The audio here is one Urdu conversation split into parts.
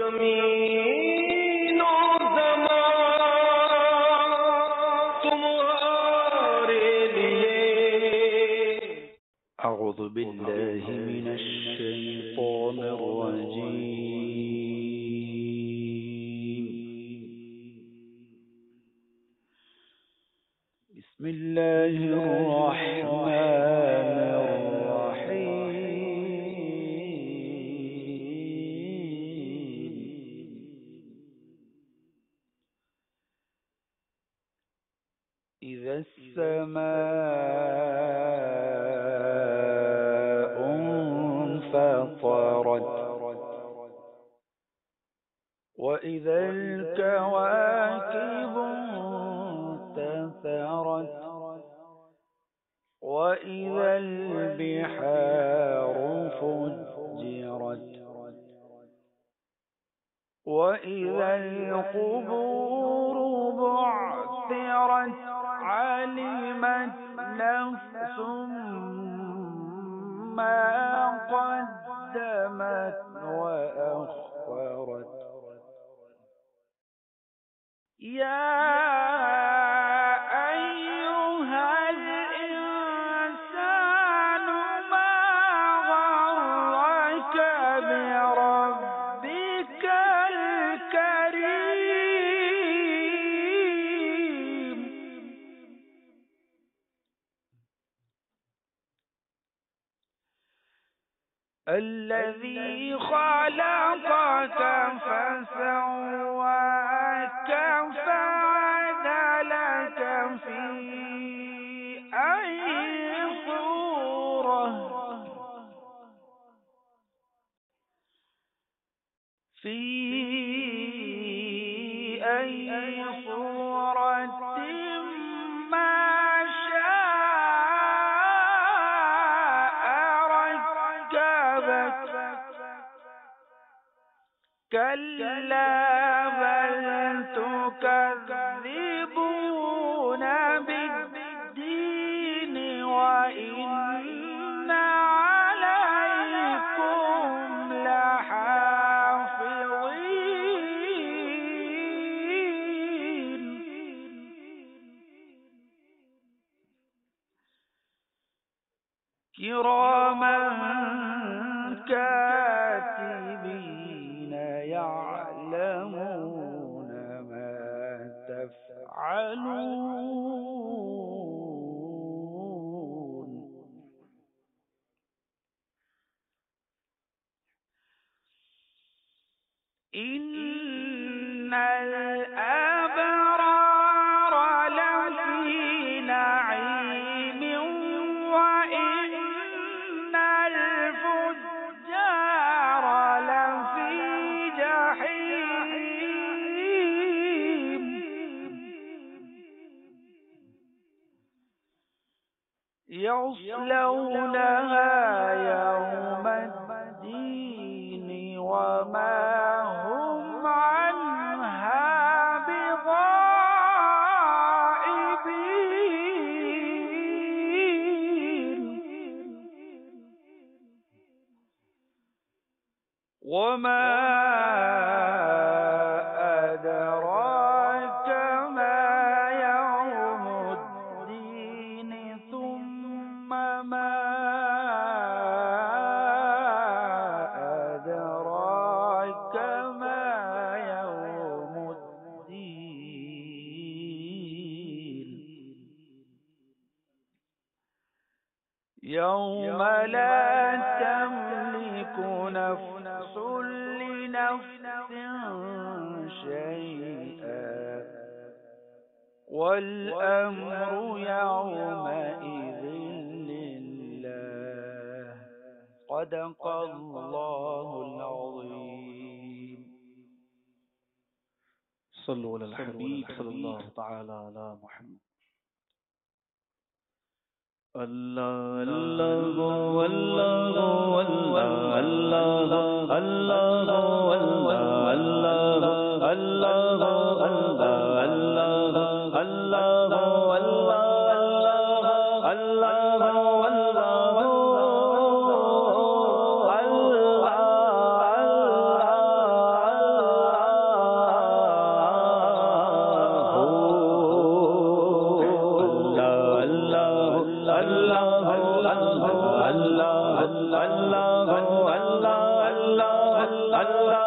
ज़मीन ओ ज़मान तुम्हारे लिए। أعوذ بالله من الشيطان الرجيم. بسم الله الرحمن الرحيم. إذا السماء انفطرت وإذا الكواكب انتثرت وإذا البحار فجرت وإذا القبور بعثرت علمت نفس ما قدمت وأخرت. يا أيها الإنسان ما غرك بربك الكريم الذي خلقك فسواك فعدلك في أي صورة ما شاء ركبك. كلا بل تكذبون بالدين وإن عليكم لحافظين كراما كاتبين يعلمون ما تفعلون. إن الأبرار لفي نعيم وإن الفجار لفي جحيم. يصلونها يوم الدين وما هم عنها بغائبين. وما أدراك ما يوم الدين ثم ما أدراك ما يوم الدين. يوم لا تملك نفس لنفس شيئا والأمر يومئذ لله. صدق الله العظيم. صلوا على الحبيب صلى الله تعالى على محمد. الله الله والله والله الله الله والله الله الله الله الله الله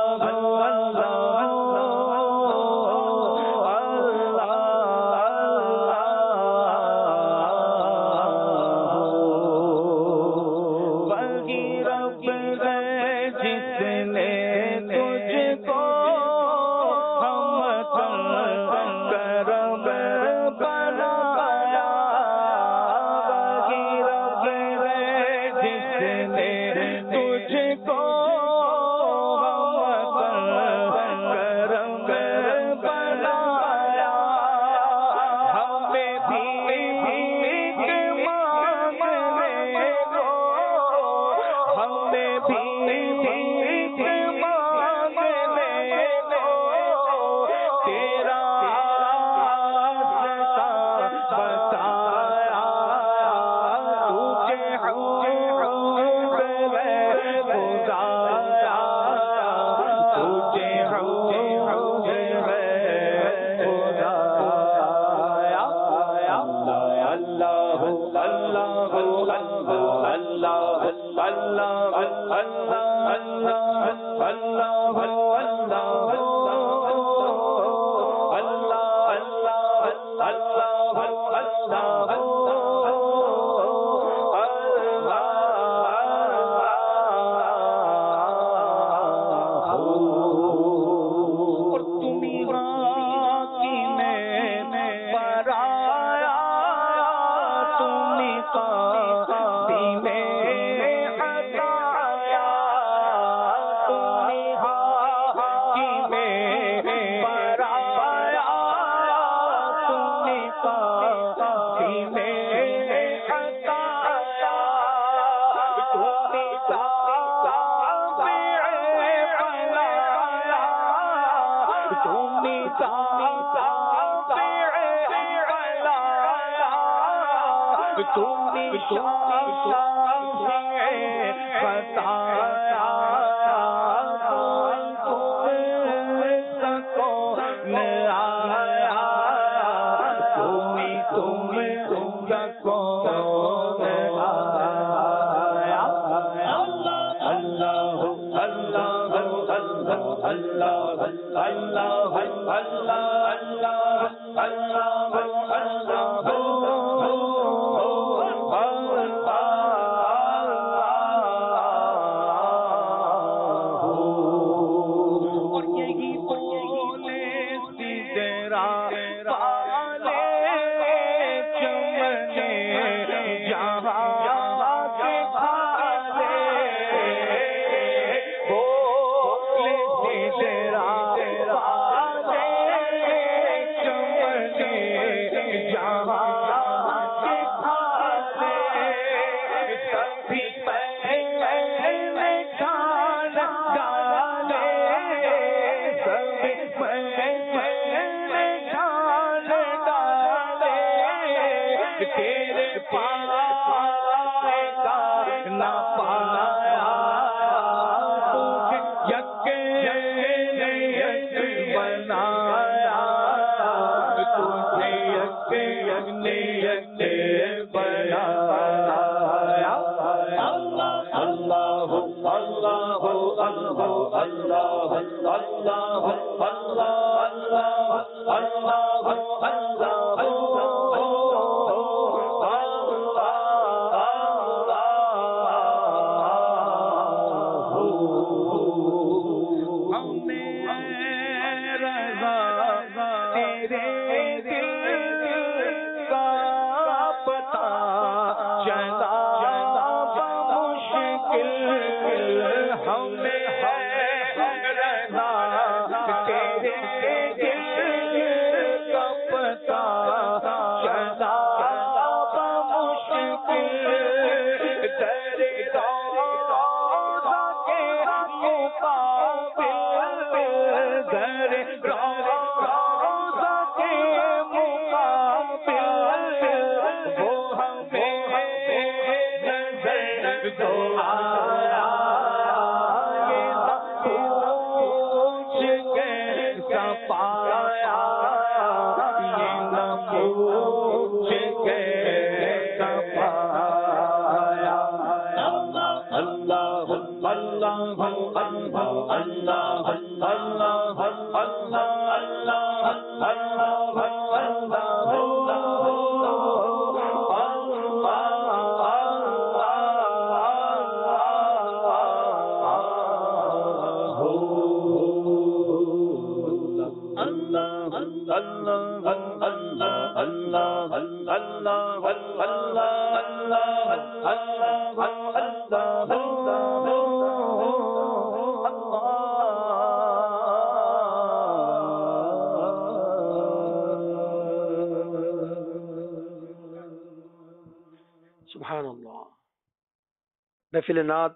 اللہ سبحان اللہ. محفل نعت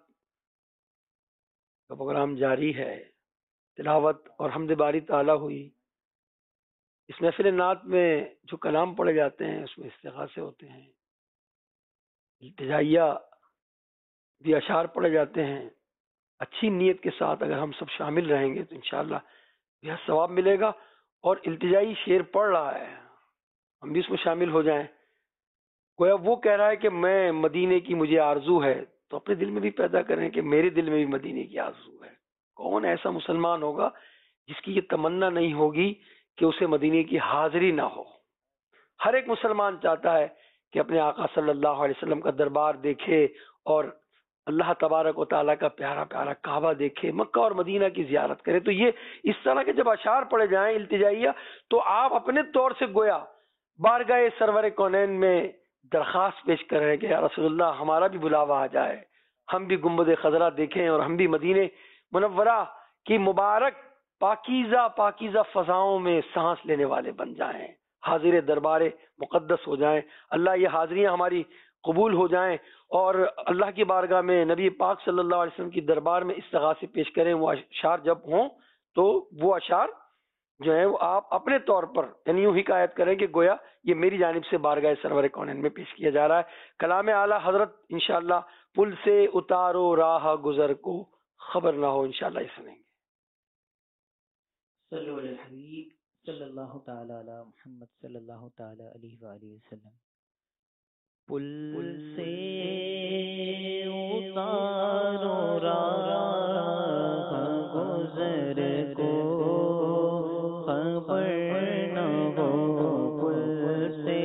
کا پروگرام جاری ہے. تلاوت اور حمد باری تعالیٰ ہوئی. اس محفل نعت میں جو کلام پڑھے جاتے ہیں اس میں استغاثے ہوتے ہیں، التجائیہ بھی اشعار پڑھے جاتے ہیں. اچھی نیت کے ساتھ اگر ہم سب شامل رہیں گے تو انشاءاللہ بہت ثواب ملے گا. اور التجائی شعر پڑھ رہا ہے، ہم بھی اس میں شامل ہو جائیں. گویا وہ کہہ رہا ہے کہ میں مدینے کی مجھے آرزو ہے، تو اپنے دل میں بھی پیدا کریں کہ میرے دل میں بھی مدینے کی آرزو ہے. کون ایسا مسلمان ہوگا جس کی یہ تمنا نہیں ہوگی کہ اسے مدینے کی حاضری نہ ہو؟ ہر ایک مسلمان چاہتا ہے کہ اپنے آقا صلی اللہ علیہ وسلم کا دربار دیکھے اور اللہ تبارک و تعالیٰ کا پیارا پیارا کعبہ دیکھے، مکہ اور مدینہ کی زیارت کرے. تو یہ اس طرح کے جب اشعار پڑھے جائیں التجائیہ، تو آپ اپنے طور سے گویا بارگاہ سرور کونین میں درخواست پیش کر رہے ہیں کہ یا رسول اللہ ہمارا بھی بلاوا آ جائے، ہم بھی گنبد خضرا دیکھیں اور ہم بھی مدینے منورہ کی مبارک پاکیزہ پاکیزہ فضاؤں میں سانس لینے والے بن جائیں، حاضر دربار مقدس ہو جائیں. اللہ یہ حاضریاں ہماری قبول ہو جائیں اور اللہ کی بارگاہ میں نبی پاک صلی اللہ علیہ وسلم کی دربار میں استغاثے پیش کریں. وہ اشعار جب ہوں تو وہ اشعار جو ہیں وہ آپ اپنے طور پر یعنی یوں حکایت کریں کہ گویا یہ میری جانب سے بارگاہ سرور کونین میں پیش کیا جا رہا ہے. کلام اعلی حضرت انشاءاللہ پل سے اتارو راہ گزر کو خبر نہ ہو، انشاءاللہ یہ سنیں گے. صلو علی الحبیب صلی اللہ تعالی علی محمد صلی اللہ تعالی علیہ وآلہ وسلم. پل سے اتارو راہ گزر کو خبر نہ ہو، پل سے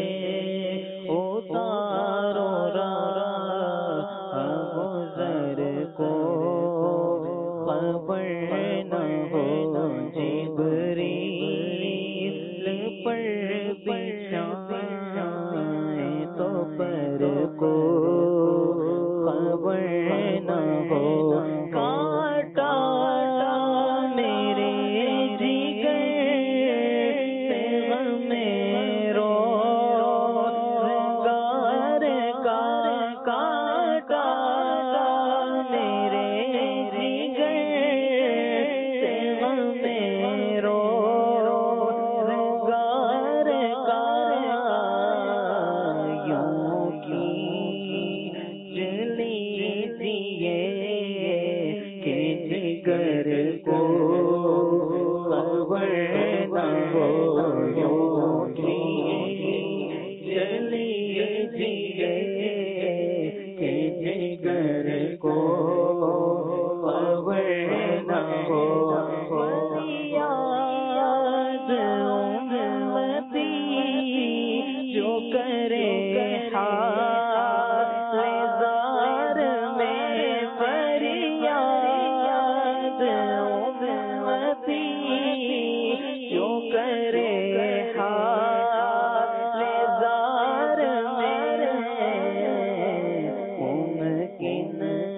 اتارو راہ گزر کو خبر نہ ہو، جبریل پر بچھائے تو پر کو خبر نہ ہو، کاٹا میرے جگر سے غم روزگار کا، کاٹا میرے جگر سے غم روزگار کا، یوں کی جلی دیے کہ جگر کو خبر نہ ہو، یوں کی جلی دیے کہ جگر کو خبر نہ ہو. فریاد امتی جو کرے حال زار میں، فریاد امتی جو کرے حال زار میں، ممکن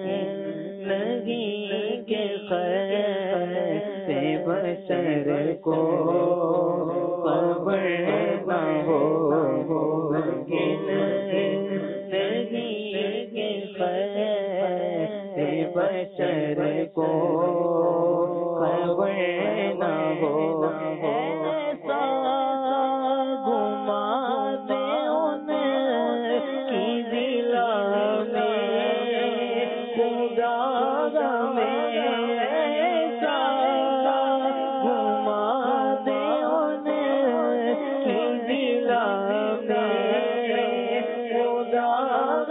نہیں کہ خیر بشر کو خبر نہ ہو، ممکن نہیں کہ خیر بشر کو خبر نہ ہو. ایسا گھما دے ان کی ضلع میں خدا میں، ایسا گھما دے ان کی ضلع میں خدا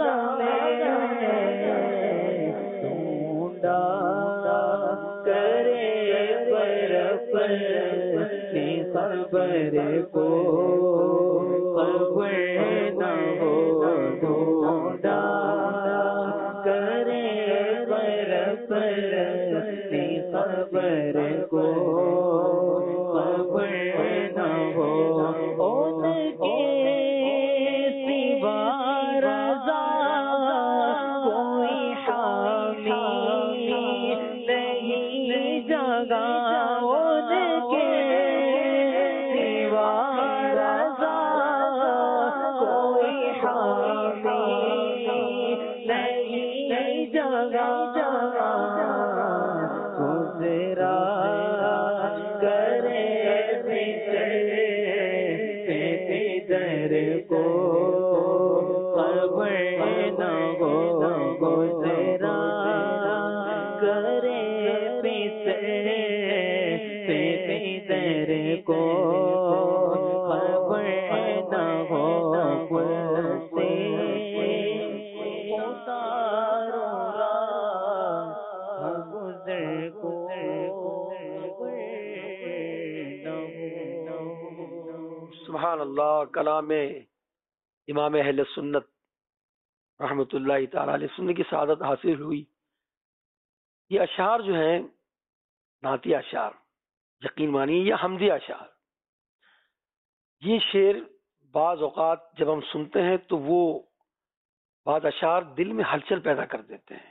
میں، ڈھونڈا کرے خبر کو خبر نہ ہو ڈھونڈا کرے اپنی خبر کو خبر نہ ہو ان کے سوا رضا کوئی حامی نہیں جگہ ان کے سوا رضا کوئی حامی نہیں جگہ گزرا کرے در کو خبر نہ ہو گزرا کرے در کو خبر نہ ہو سبحان اللہ. کلام امام اہل سنت رحمۃ اللہ تعالی علیہ سنت کی سعادت حاصل ہوئی. یہ اشعار جو ہیں نعتی اشعار یقین مانی یا حمدی اشعار، یہ شعر بعض اوقات جب ہم سنتے ہیں تو وہ بعض اشعار دل میں ہلچل پیدا کر دیتے ہیں.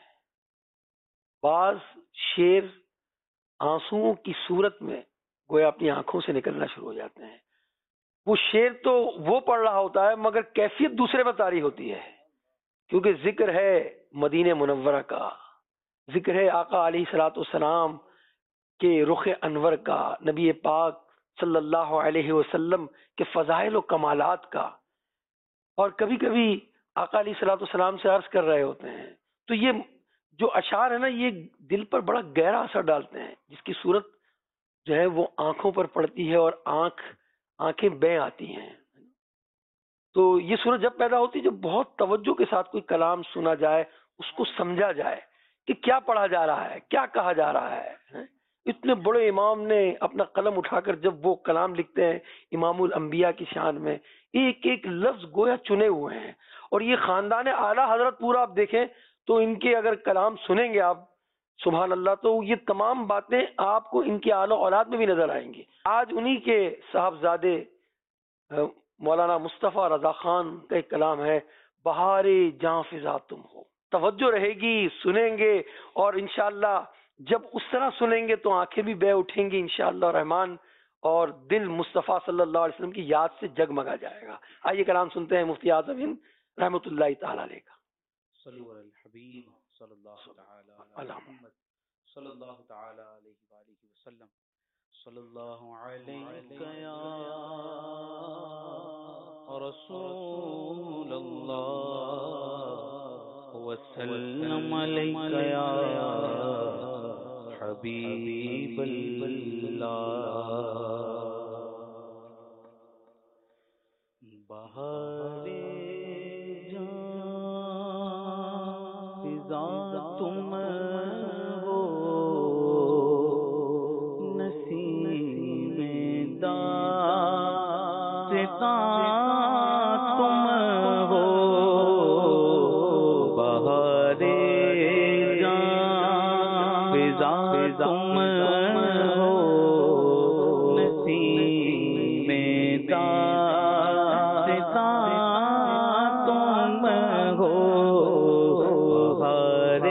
بعض شعر آنسوؤں کی صورت میں گویا اپنی آنکھوں سے نکلنا شروع ہو جاتے ہیں. وہ شعر تو وہ پڑھ رہا ہوتا ہے مگر کیفیت دوسرے میں طاری ہوتی ہے، کیونکہ ذکر ہے مدینہ منورہ کا، ذکر ہے آقا علیہ الصلوۃ والسلام کے رخ انور کا، نبی پاک صلی اللہ علیہ وسلم کے فضائل و کمالات کا. اور کبھی کبھی آقا علیہ الصلوۃ والسلام سے عرض کر رہے ہوتے ہیں. تو یہ جو اشعار ہے نا یہ دل پر بڑا گہرا اثر ڈالتے ہیں، جس کی صورت جو ہے وہ آنکھوں پر پڑتی ہے اور آنکھیں بے آتی ہیں. تو یہ صورت جب پیدا ہوتی ہے جب بہت توجہ کے ساتھ کوئی کلام سنا جائے، اس کو سمجھا جائے کہ کیا پڑھا جا رہا ہے، کیا کہا جا رہا ہے. اتنے بڑے امام نے اپنا قلم اٹھا کر جب وہ کلام لکھتے ہیں امام الانبیاء کی شان میں، ایک ایک لفظ گویا چنے ہوئے ہیں. اور یہ خاندان اعلیٰ حضرت پورا آپ دیکھیں تو ان کے اگر کلام سنیں گے آپ سبحان اللہ تو یہ تمام باتیں آپ کو ان کی آل و اولاد میں بھی نظر آئیں گی. آج انہی کے صاحبزادے مولانا مصطفیٰ رضا خان کا ایک کلام ہے، بہار جاں فضا تم ہو. توجہ رہے گی، سنیں گے، اور انشاءاللہ جب اس طرح سنیں گے تو آنکھیں بھی بے اٹھیں گی انشاءاللہ الرحمن، اور دل مصطفیٰ صلی اللہ علیہ وسلم کی یاد سے جگمگا جائے گا. آئیے کلام سنتے ہیں مفتی اعظم ہند رحمۃ اللہ تعالی علیہ کا. صلو علی الحبیب صلی اللہ تعالی علی محمد صلی اللہ تعالی علیہ وآلہ وسلم. صلی اللہ علیہ یا رسول اللہ وسلم علیہ یا حبیب اللہ. بہار جاں فضا تم ہو، نسیم داستاں تم ہو. بہار جاں فضا تم ہو، نسیم داستاں تم ہو. بہار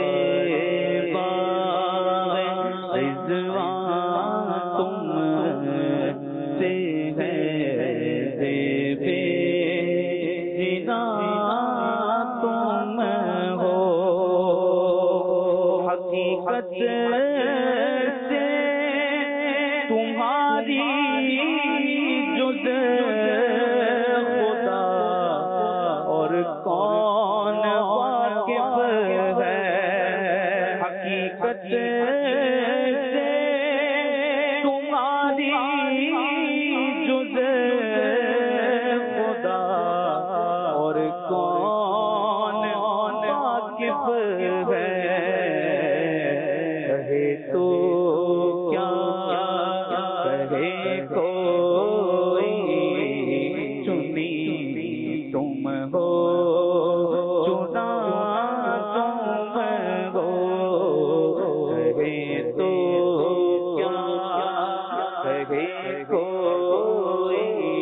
باغ رضوان تم سے ہے، بے جنا تم ہو. حقیقت سے تمہاری جز خدا اور کون واقف ہے. حقیقت سے تمہاری جز خدا اور کون واقف ہے. کہے تو کیا کہے کوئی کہے کوئی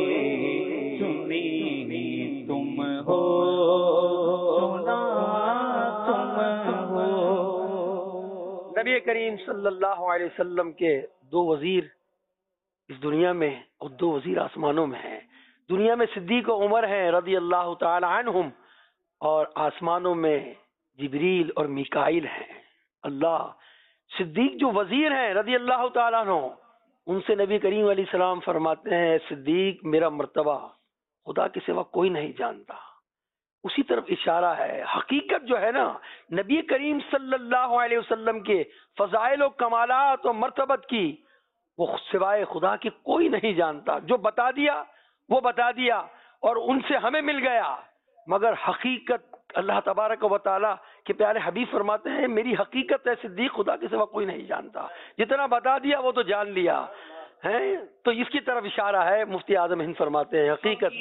سنی تم ہو، سنا تم ہو۔ نبی کریم صلی اللہ علیہ وسلم کے دو وزیر اس دنیا میں اور دو وزیر آسمانوں میں ہیں۔ دنیا میں صدیق و عمر ہیں رضی اللہ تعالی عنہم، اور آسمانوں میں جبریل اور میکائیل ہیں۔ اللہ صدیق جو وزیر ہیں رضی اللہ تعالیٰ عنہ، ان سے نبی کریم علیہ السلام فرماتے ہیں صدیق میرا مرتبہ خدا کے سوا کوئی نہیں جانتا۔ اسی طرف اشارہ ہے، حقیقت جو ہے نا نبی کریم صلی اللہ علیہ وسلم کے فضائل و کمالات و مرتبت کی، وہ سوائے خدا کے کوئی نہیں جانتا۔ جو بتا دیا وہ بتا دیا اور ان سے ہمیں مل گیا، مگر حقیقت اللہ تبارک و تعالیٰ کے پیارے حبیب فرماتے ہیں میری حقیقت ہے صدیق خدا کے سوا کوئی نہیں جانتا۔ جتنا بتا دیا وہ تو جان لیا ہے، تو اس کی طرف اشارہ ہے۔ مفتی اعظم ہند فرماتے ہیں حقیقت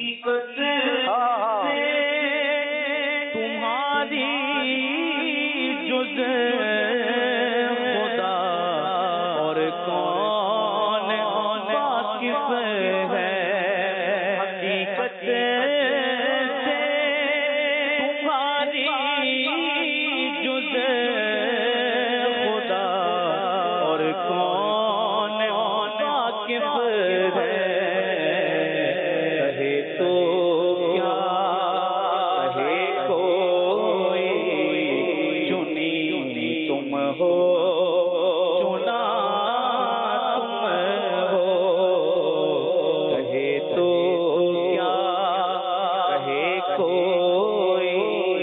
تمہاری جز خدا اور کون واقف ہے، حقیقت سے تمہاری جز خدا اور کون واقف ہے، کہے تو کیا کہے کوئی چنی تم ہو، چنا تم ہو، کہے تو کیا کہے کوئی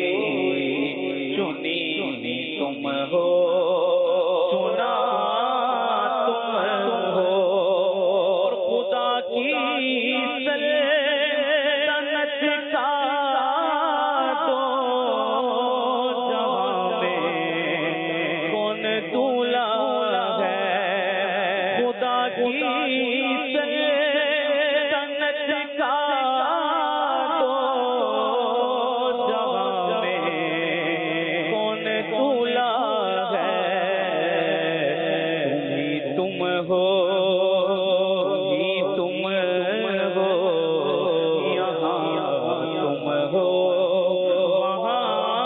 چنی تم ہو، چنا تم ہو، اور خدا کی سلطنت کا دو جہاں میں کون دولا ہے، خدا کی سلطنت کا دو جہاں میں کون دولا ہے، تم ہو، تم ہو، یہاں تم ہو، وہاں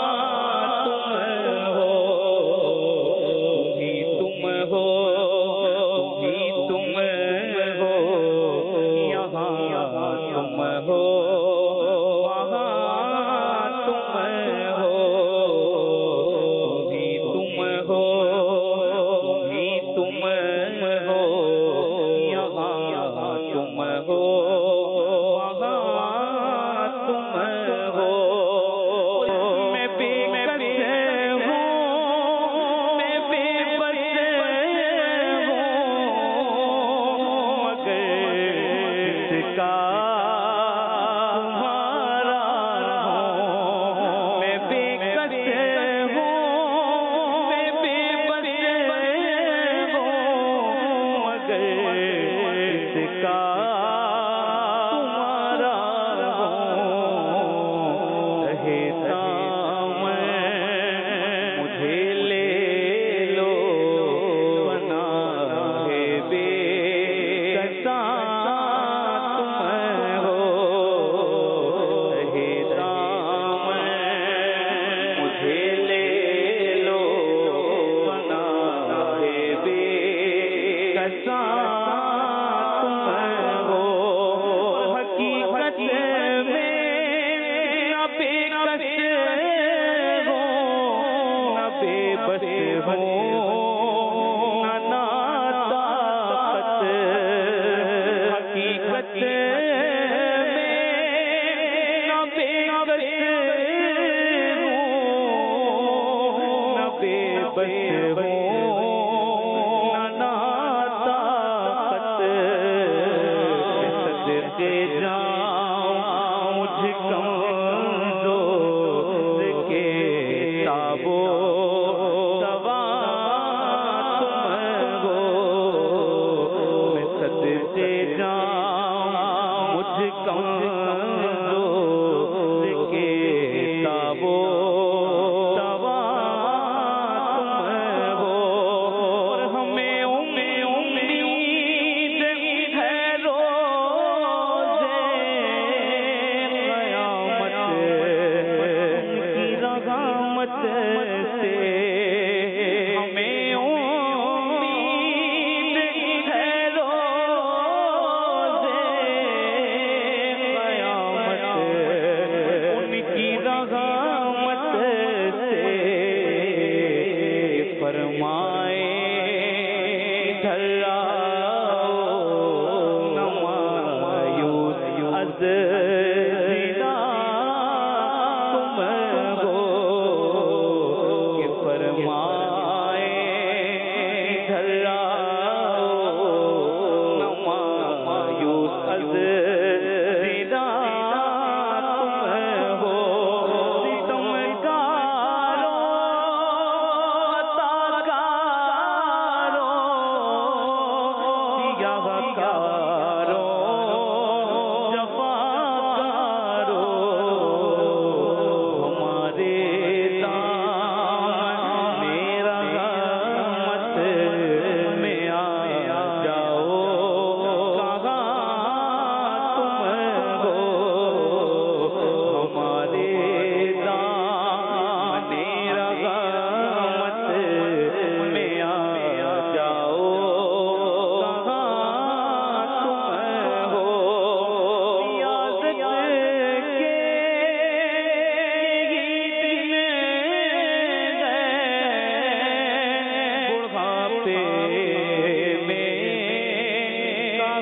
تم ہو، تم ہو، تم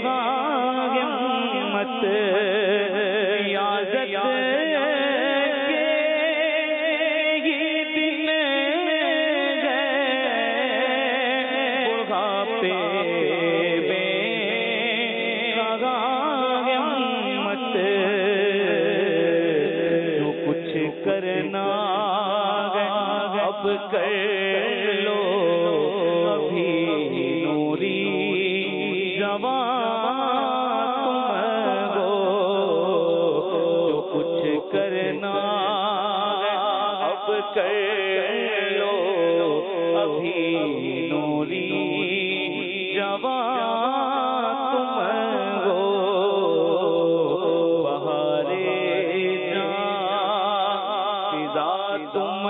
مت یازت کے یہ دن گئے بڑھاپے میں مت جو کچھ کرنا اب کر لو ابھی نوری جوان تم ہو جو کچھ کرنا اب کر لو ابھی نوری جوان تم ہو بہارے جان فضا تم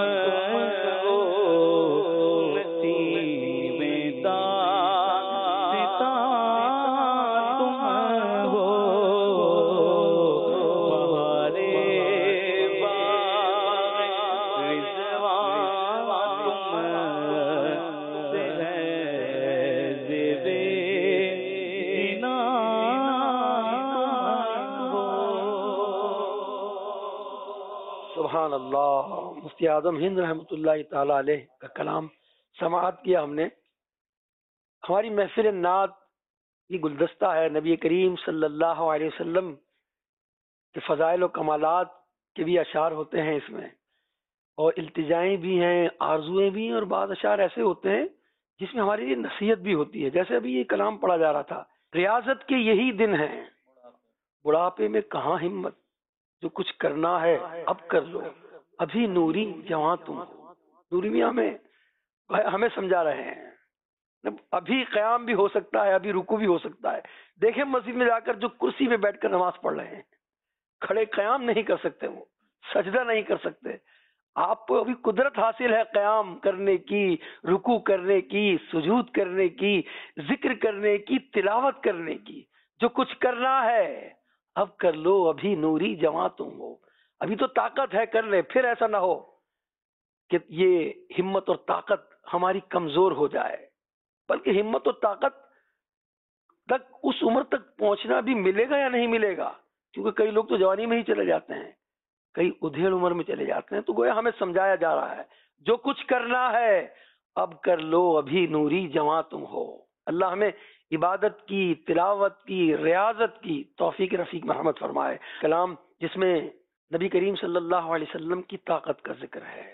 سبحان اللہ. مفتی اعظم ہند رحمۃ اللہ تعالی علیہ کا کلام سماعت کیا ہم نے. ہماری محفل نعت یہ گلدستہ ہے نبی کریم صلی اللہ علیہ وسلم کے فضائل و کمالات کے بھی اشعار ہوتے ہیں اس میں، اور التجائیں بھی ہیں، آرزویں بھی ہیں، اور بعض اشعار ایسے ہوتے ہیں جس میں ہماری نصیحت بھی ہوتی ہے. جیسے ابھی یہ کلام پڑھا جا رہا تھا، ریاضت کے یہی دن ہیں بڑھاپے میں کہاں ہمت، جو کچھ کرنا ہے اب کر لو ابھی نوری جوان تم ہو. نوری بھی ہمیں سمجھا رہے ہیں ابھی قیام بھی ہو سکتا ہے، ابھی رکوع بھی ہو سکتا ہے. دیکھیں مسجد میں جا کر جو کرسی پہ بیٹھ کر نماز پڑھ رہے ہیں، کھڑے قیام نہیں کر سکتے، وہ سجدہ نہیں کر سکتے. آپ کو ابھی قدرت حاصل ہے قیام کرنے کی، رکوع کرنے کی، سجود کرنے کی، ذکر کرنے کی، تلاوت کرنے کی. جو کچھ کرنا ہے اب کر لو ابھی نوری جوان تم ہو. ابھی تو طاقت ہے، کر لے. پھر ایسا نہ ہو کہ یہ ہمت اور طاقت ہماری کمزور ہو جائے، بلکہ ہمت اور طاقت تک اس عمر تک پہنچنا بھی ملے گا یا نہیں ملے گا. کیونکہ کئی لوگ تو جوانی میں ہی چلے جاتے ہیں، کئی ادھیڑ عمر میں چلے جاتے ہیں. تو گویا ہمیں سمجھایا جا رہا ہے جو کچھ کرنا ہے اب کر لو ابھی نوری جوان تم ہو. اللہ ہمیں عبادت کی، تلاوت کی، ریاضت کی توفیق رفیق مرحمت فرمائے. کلام جس میں نبی کریم صلی اللہ علیہ وسلم کی طاقت کا ذکر ہے.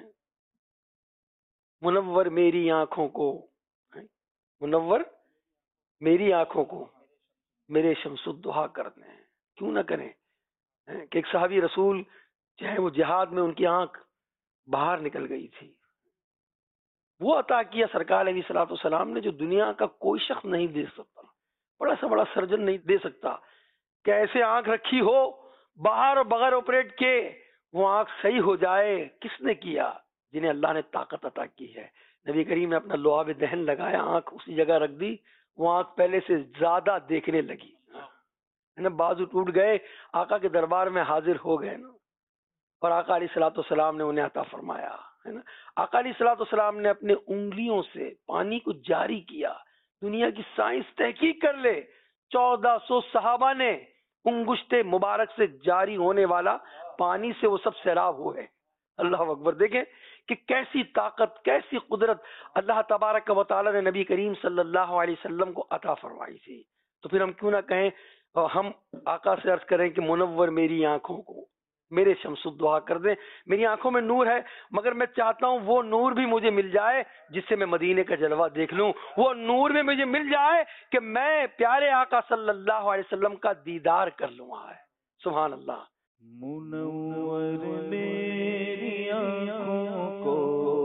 منور میری آنکھوں کو، منور میری آنکھوں کو میرے شمس الضحیٰ کر دیں. کیوں نہ کریں کہ ایک صحابی رسول چاہے وہ جہاد میں ان کی آنکھ باہر نکل گئی تھی، وہ عطا کیا سرکار علیہ الصلوۃ والسلام نے جو دنیا کا کوئی شخص نہیں دے سکتا، بڑا سا بڑا سرجن نہیں دے سکتا. کہ ایسے آنکھ رکھی ہو باہر اور بغیر آپریٹ کے وہ آنکھ صحیح ہو جائے. کس نے کیا؟ جنہیں اللہ نے طاقت عطا کی ہے. نبی کریم نے اپنا لعاب دہن لگایا، آنکھ اسی جگہ رکھ دی، وہ آنکھ پہلے سے زیادہ دیکھنے لگی. بازو ٹوٹ گئے، آقا کے دربار میں حاضر ہو گئے نا، اور آقا علیہ الصلوۃ والسلام نے انہیں عطا فرمایا ہے نا. آقا علیہ الصلوۃ والسلام نے اپنے انگلیوں سے پانی کو جاری کیا. دنیا کی سائنس تحقیق کر لے، 1400 صحابہ نے انگشت مبارک سے جاری ہونے والا پانی سے وہ سب سیراب ہوئے. اللہ اکبر. دیکھیں کہ کیسی طاقت، کیسی قدرت اللہ تبارک و تعالی نے نبی کریم صلی اللہ علیہ وسلم کو عطا فرمائی تھی. تو پھر ہم کیوں نہ کہیں، ہم آقا سے عرض کریں کہ منور میری آنکھوں کو میرے شمس الضحیٰ کر دیں. میری آنکھوں میں نور ہے، مگر میں چاہتا ہوں وہ نور بھی مجھے مل جائے جس سے میں مدینے کا جلوہ دیکھ لوں. وہ نور بھی مجھے مل جائے کہ میں پیارے آقا صلی اللہ علیہ وسلم کا دیدار کر لوں. سبحان اللہ. منور میری آنکھوں کو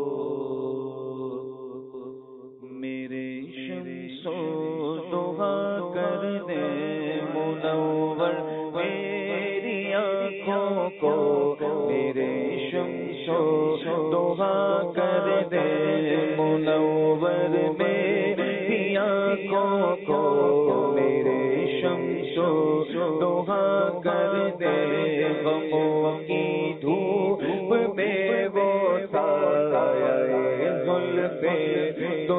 میرے شمس الضحیٰ کر دے. منور میری آنکھوں کو میرے شمس الضحیٰ کر دے. منور میری آنکھوں کو میرے شمس الضحیٰ کر دے. غموں کی دھوپ میں وہ سایہ زلفیں تو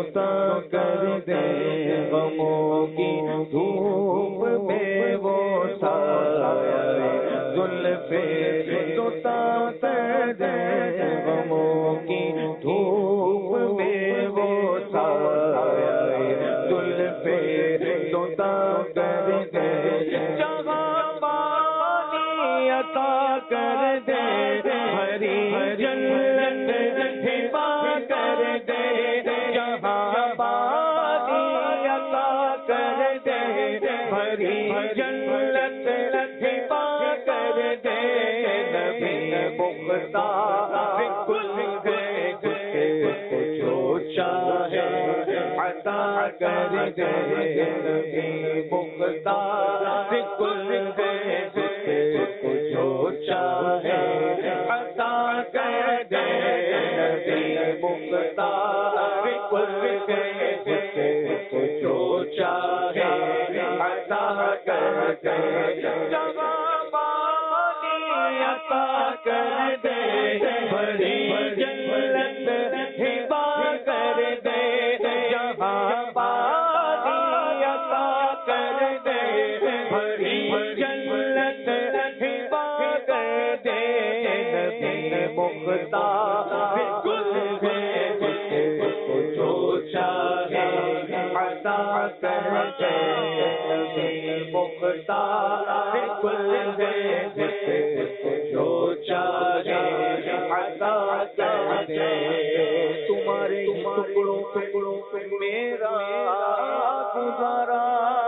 دوتا کر دے غموں کی دھوپ میں وہ سایہ زلف دوتا کر دے غموں کی دھوپ میں وہ سایہ زلف دوتا کر دے جہاں پانی عطا کر دے ہری جنت ہبا کر دے جہاں پانی عطا کر دے ہری جنت ہبا کر دے نبی مختار کل گئے جو چاہے عطا کر دے نبی مختار کل گئے جو چاہے عطا کر دے نبی مختار کل گئے جو چاہے عطا کر دے جہاں پانی عطا کر دے بڑی جنت ہبا کر دے جہاں پانی عطا کر دے بڑی جنت ہبا کر دے نبی مختار کل گئے جو چاہے عطا کر دے نبی مختار کل گئے جو چاہے عطا کر دے تمہارے ٹکڑوں میرا گزارا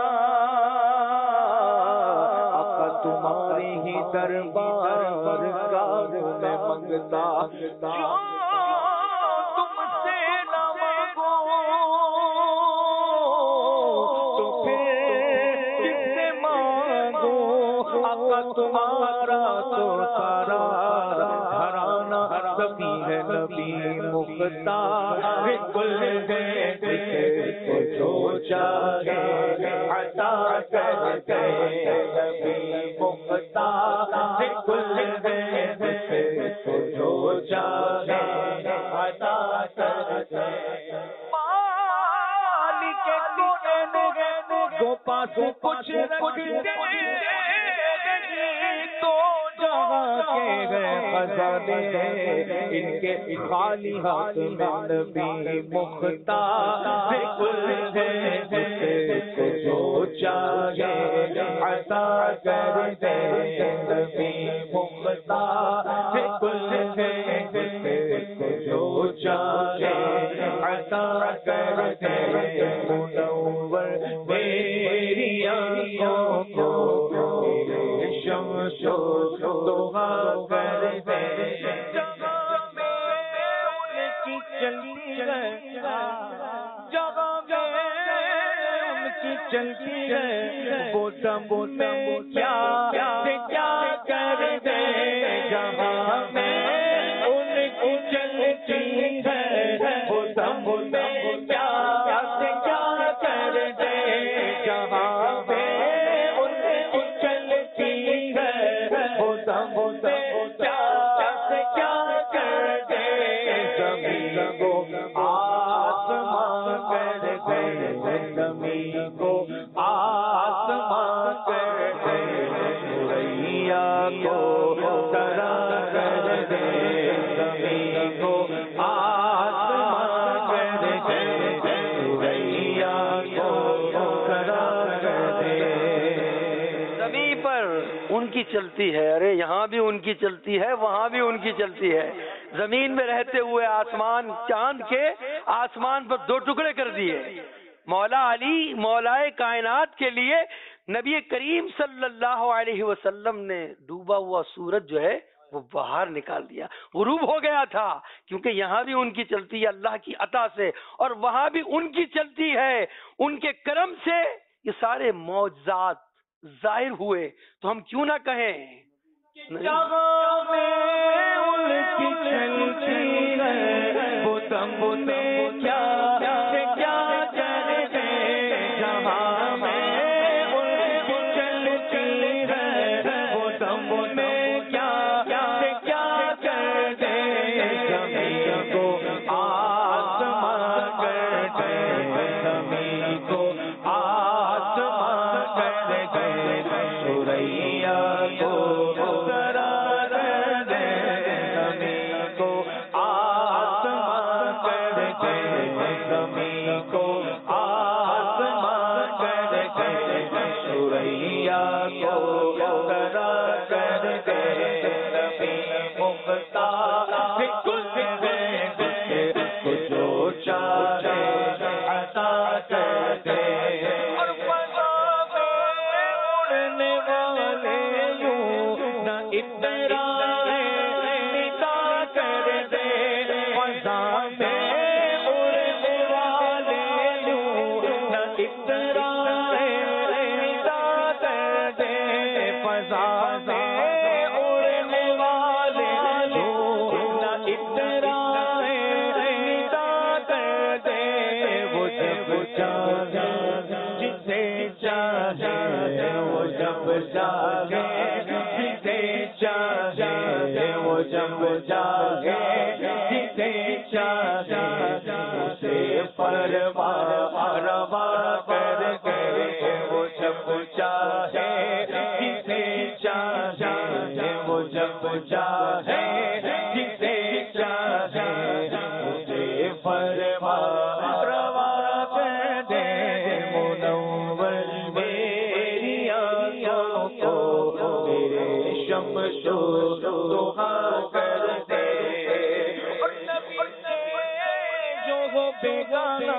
آقا تمہارے ہی دربار کا میں منگتا جو تم سے نہ مانگو تو پھر کس سے مانگو آقا تمہارا تو سارا گھرانہ سبھی ہے نبی مختار کل گئے جو چاہے عطا کر دے نبی مختار کل گئے جو چاہے عطا کر دے مالک دو پاسوں کچھ رکھ دے تو جہاں کے گئے خزانے ان کے خالی ہاتھ میں نبی مختار کل گئے جو چاہے عطا کر دے نبی مختار کل گئے جو چاہے عطا کر دے منور میری آنکھوں کو شمس و ضحا کر دے جہاں میں ان کی چلتی ہے جہاں میں ان کی چلتی ہے وہ دم میں کیا کر دے جہاں میں ان کی چلتی ہے وہ دم میں کیا کر دے جہاں میں ان کی چلتی ہے وہ دم میں کیا کر دے زمین کو آسمان کر دے زمین کو آسمان کر دے سوریا کو ترا کر دے زمین کو آسمان کر دے سوریا کو ترا کر دے زمین پر ان کی چلتی ہے، ارے یہاں بھی ان کی چلتی ہے، وہاں بھی ان کی چلتی ہے. زمین میں رہتے ہوئے آسمان چاند کے آسمان پر دو ٹکڑے کر دیے. مولا علی مولائے کائنات کے لیے نبی کریم صلی اللہ علیہ وسلم نے ڈوبا ہوا سورج جو ہے وہ باہر نکال دیا، غروب ہو گیا تھا، کیونکہ یہاں بھی ان کی چلتی ہے اللہ کی عطا سے اور وہاں بھی ان کی چلتی ہے. ان کے کرم سے یہ سارے معجزات ظاہر ہوئے، تو ہم کیوں نہ کہیں جہاں میں ان کی چلتی ہے وہ دم میں کیا کر دے جہاں میں ان کی چلتی ہے وہ دم میں کیا کر دے زمین کو آسمان کر دے کر دے سوریا کو قرار دے زمین کو آسمان کر دے زمین کو آسمان کر دے سوریا کو قرار کر دے نبی مختار کل کو جو چاہے عطا کر دے اور فضا میں اڑنے والے یوں نہ اترا ندا کر دے فضا میں اڑنے والے یوں نہ اترا ندا کر دے فضا میں اڑنے والے یوں نہ اترا ندا کر دے وہ جب چاہے جسے چاہے وہ جب چاہے جسے چاہے وہ جب چاہے جسے چاہے اسے پرواہ روا کر دے وہ جب چاہے جسے چاہے وہ جب چاہے جسے چاہے اسے پرواہ روا کر دے منور میری آنکھوں کو میرے شمس و ضحا کر دے اور نبی سے جو ہو بیگانہ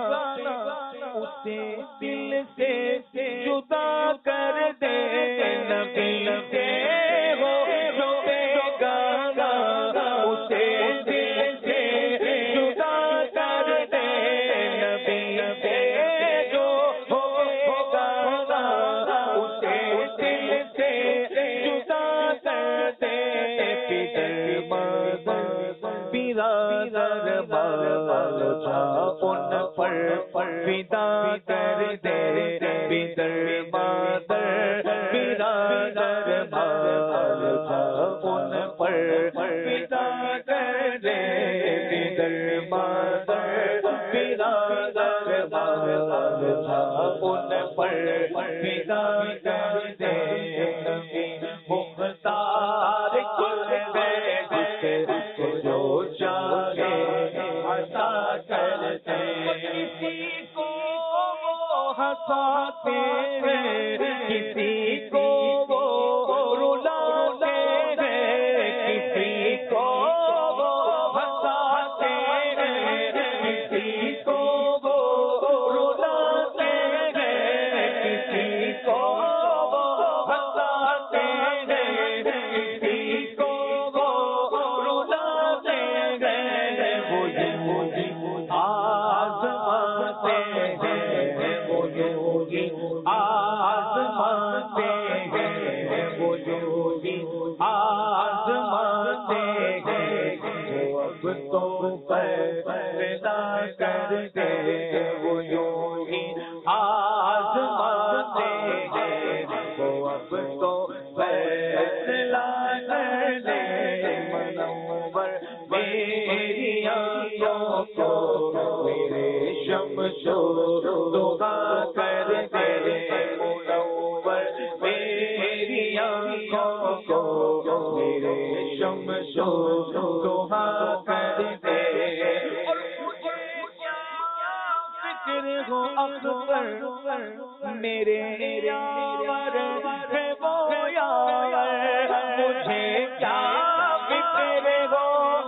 اسے دل سے جدا کر دے نبی سے ہو جو بیگانہ اسے دل سے جدا کر دے نبی سے جو ہو بیگانہ اسے دل سے جدا کر دے پدر مادر برادر بال جا ان پر فدا کر دے پدر مادر برادر بال جا ان پر فدا کر دے پدر مادر برادر بال جا ان پر فدا کر دے نبی مختار کل کو جو چاہے عطا کر دے کسی کو وہ ہنساتے ہیں کسی کو وہ رلاتے ہیں کسی کو وہ ہنساتے ہیں کسی کو وہ رلاتے ہیں کسی کو وہ ہنساتے ہیں کسی کو وہ رلاتے ہیں وہ آزماتے ہیں وہ یوگی آزماتے ہیں وہ یوگی آزماتے ہیں وہ اب تو پیدا کر دے وہ یوگی آزماتے ہیں وہ اب تو فیصلہ کر دے منور میری آنکھوں کو میرے شمس و ضحا کر دے منور میری آنکھوں کو میرے شمس و ضحا کر دے اور مجھے کیا فکر ہو اکبر میرے یاور ہے وہ یاور مجھے کیا فکر ہو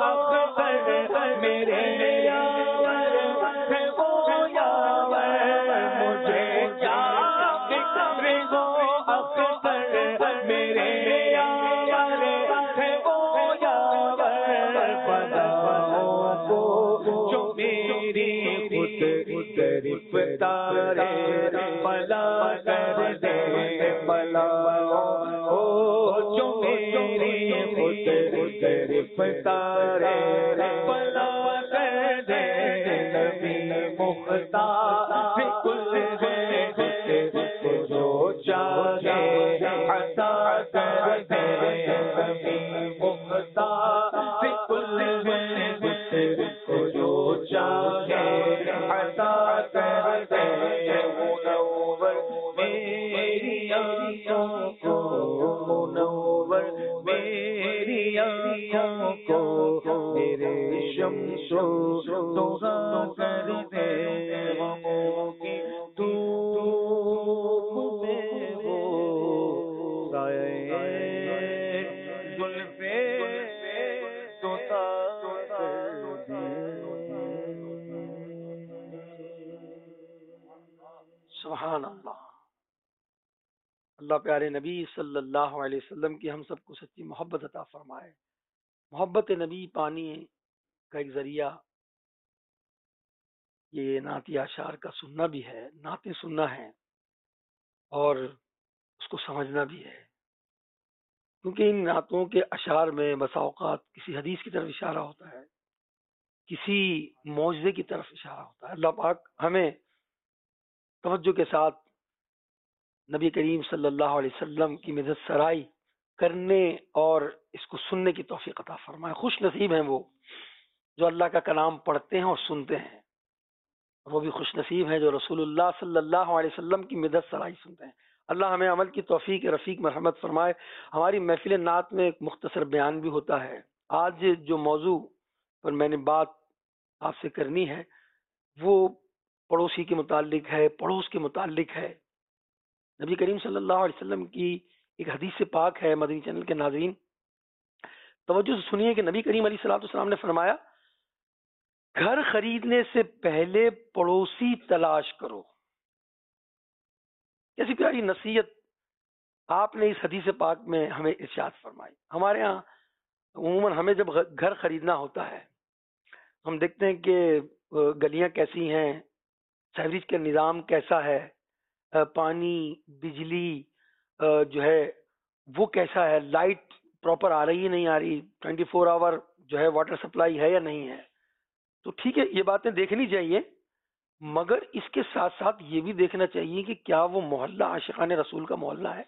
اکبر میرے یاور ہے وہ یاور مجھے کیا فکر ہو اکبر میرے یاور ہے وہ یاور بلاؤں کو جو میری خود گرفتار بلا کر دے بلاؤں کو جو میری خود گرفتار بلا کر دے نبی مختار کل کو جو چاہے عطا کر دے نبی مختار کل کو جو چاہے عطا کر دے منور میری آنکھوں کو منور میری آنکھوں کو میرے شمس و ضحا کر دے غموں کی دھوپ میں وہ سایہ زلف دوتا کر دے۔ سبحان اللہ۔ اللہ پیارے نبی صلی اللہ علیہ وسلم کی ہم سب کو سچی محبت عطا فرمائے۔ محبت نبی پانی کا ایک ذریعہ یہ نعتیہ اشعار کا سننا بھی ہے، نعتیں سننا ہے اور اس کو سمجھنا بھی ہے، کیونکہ ان نعتوں کے اشعار میں بسا اوقات کسی حدیث کی طرف اشارہ ہوتا ہے، کسی معجزے کی طرف اشارہ ہوتا ہے۔ اللہ پاک ہمیں توجہ کے ساتھ نبی کریم صلی اللہ علیہ وسلم کی مدد سرائی کرنے اور اس کو سننے کی توفیق عطا فرمائے۔ خوش نصیب ہیں وہ جو اللہ کا کلام پڑھتے ہیں اور سنتے ہیں، وہ بھی خوش نصیب ہیں جو رسول اللہ صلی اللہ علیہ وسلم کی مدد سرائی سنتے ہیں۔ اللہ ہمیں عمل کی توفیق رفیق مرحمت فرمائے۔ ہماری محفل نعت میں ایک مختصر بیان بھی ہوتا ہے۔ آج جو موضوع پر میں نے بات آپ سے کرنی ہے وہ پڑوسی کے متعلق ہے، پڑوس کے متعلق ہے۔ نبی کریم صلی اللہ علیہ وسلم کی ایک حدیث پاک ہے، مدنی چینل کے ناظرین توجہ سے سنیے کہ نبی کریم علیہ الصلوۃ والسلام نے فرمایا، گھر خریدنے سے پہلے پڑوسی تلاش کرو۔ کیسی پیاری نصیحت آپ نے اس حدیث پاک میں ہمیں ارشاد فرمائی۔ ہمارے ہاں عموماً ہمیں جب گھر خریدنا ہوتا ہے ہم دیکھتے ہیں کہ گلیاں کیسی ہیں، سیوریج کا نظام کیسا ہے، پانی بجلی جو ہے وہ کیسا ہے، لائٹ پراپر آ رہی ہے نہیں آ رہی، 24 آور جو ہے واٹر سپلائی ہے یا نہیں ہے۔ تو ٹھیک ہے، یہ باتیں دیکھنی چاہیے، مگر اس کے ساتھ ساتھ یہ بھی دیکھنا چاہیے کہ کیا وہ محلہ عاشقان رسول کا محلہ ہے،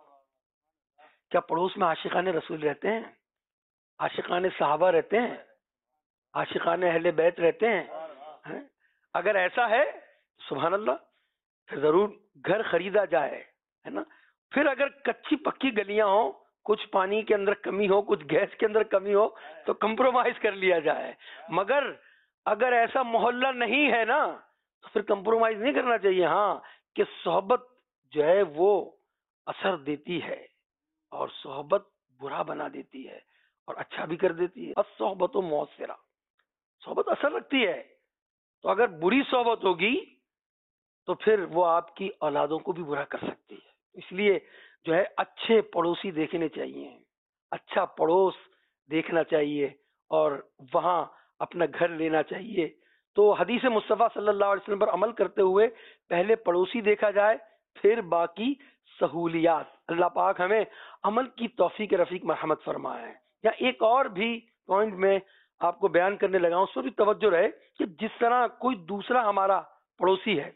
کیا پڑوس میں عاشقان رسول رہتے ہیں، عاشقان صحابہ رہتے ہیں، عاشقان اہل بیت رہتے ہیں۔ اگر ایسا ہے سبحان اللہ، پھر ضرور گھر خریدا جائے، ہے نا۔ پھر اگر کچی پکی گلیاں ہوں، کچھ پانی کے اندر کمی ہو، کچھ گیس کے اندر کمی ہو تو کمپرومائز کر لیا جائے، مگر اگر ایسا محلہ نہیں ہے نا تو پھر کمپرومائز نہیں کرنا چاہیے۔ ہاں کہ صحبت جو ہے وہ اثر دیتی ہے اور صحبت برا بنا دیتی ہے اور اچھا بھی کر دیتی ہے۔ الصحبت مؤثرہ، صحبت اثر رکھتی ہے، تو اگر بری صحبت ہوگی تو پھر وہ آپ کی اولادوں کو بھی برا کر سکتی ہے۔ اس لیے جو ہے اچھے پڑوسی دیکھنے چاہیے، اچھا پڑوس دیکھنا چاہیے اور وہاں اپنا گھر لینا چاہیے۔ تو حدیث مصطفیٰ صلی اللہ علیہ وسلم پر عمل کرتے ہوئے پہلے پڑوسی دیکھا جائے، پھر باقی سہولیات۔ اللہ پاک ہمیں عمل کی توفیق رفیق مرحمت فرمائے۔ یا ایک اور بھی پوائنٹ میں آپ کو بیان کرنے لگا ہوں، اس پر بھی توجہ رہے کہ جس طرح کوئی دوسرا ہمارا پڑوسی ہے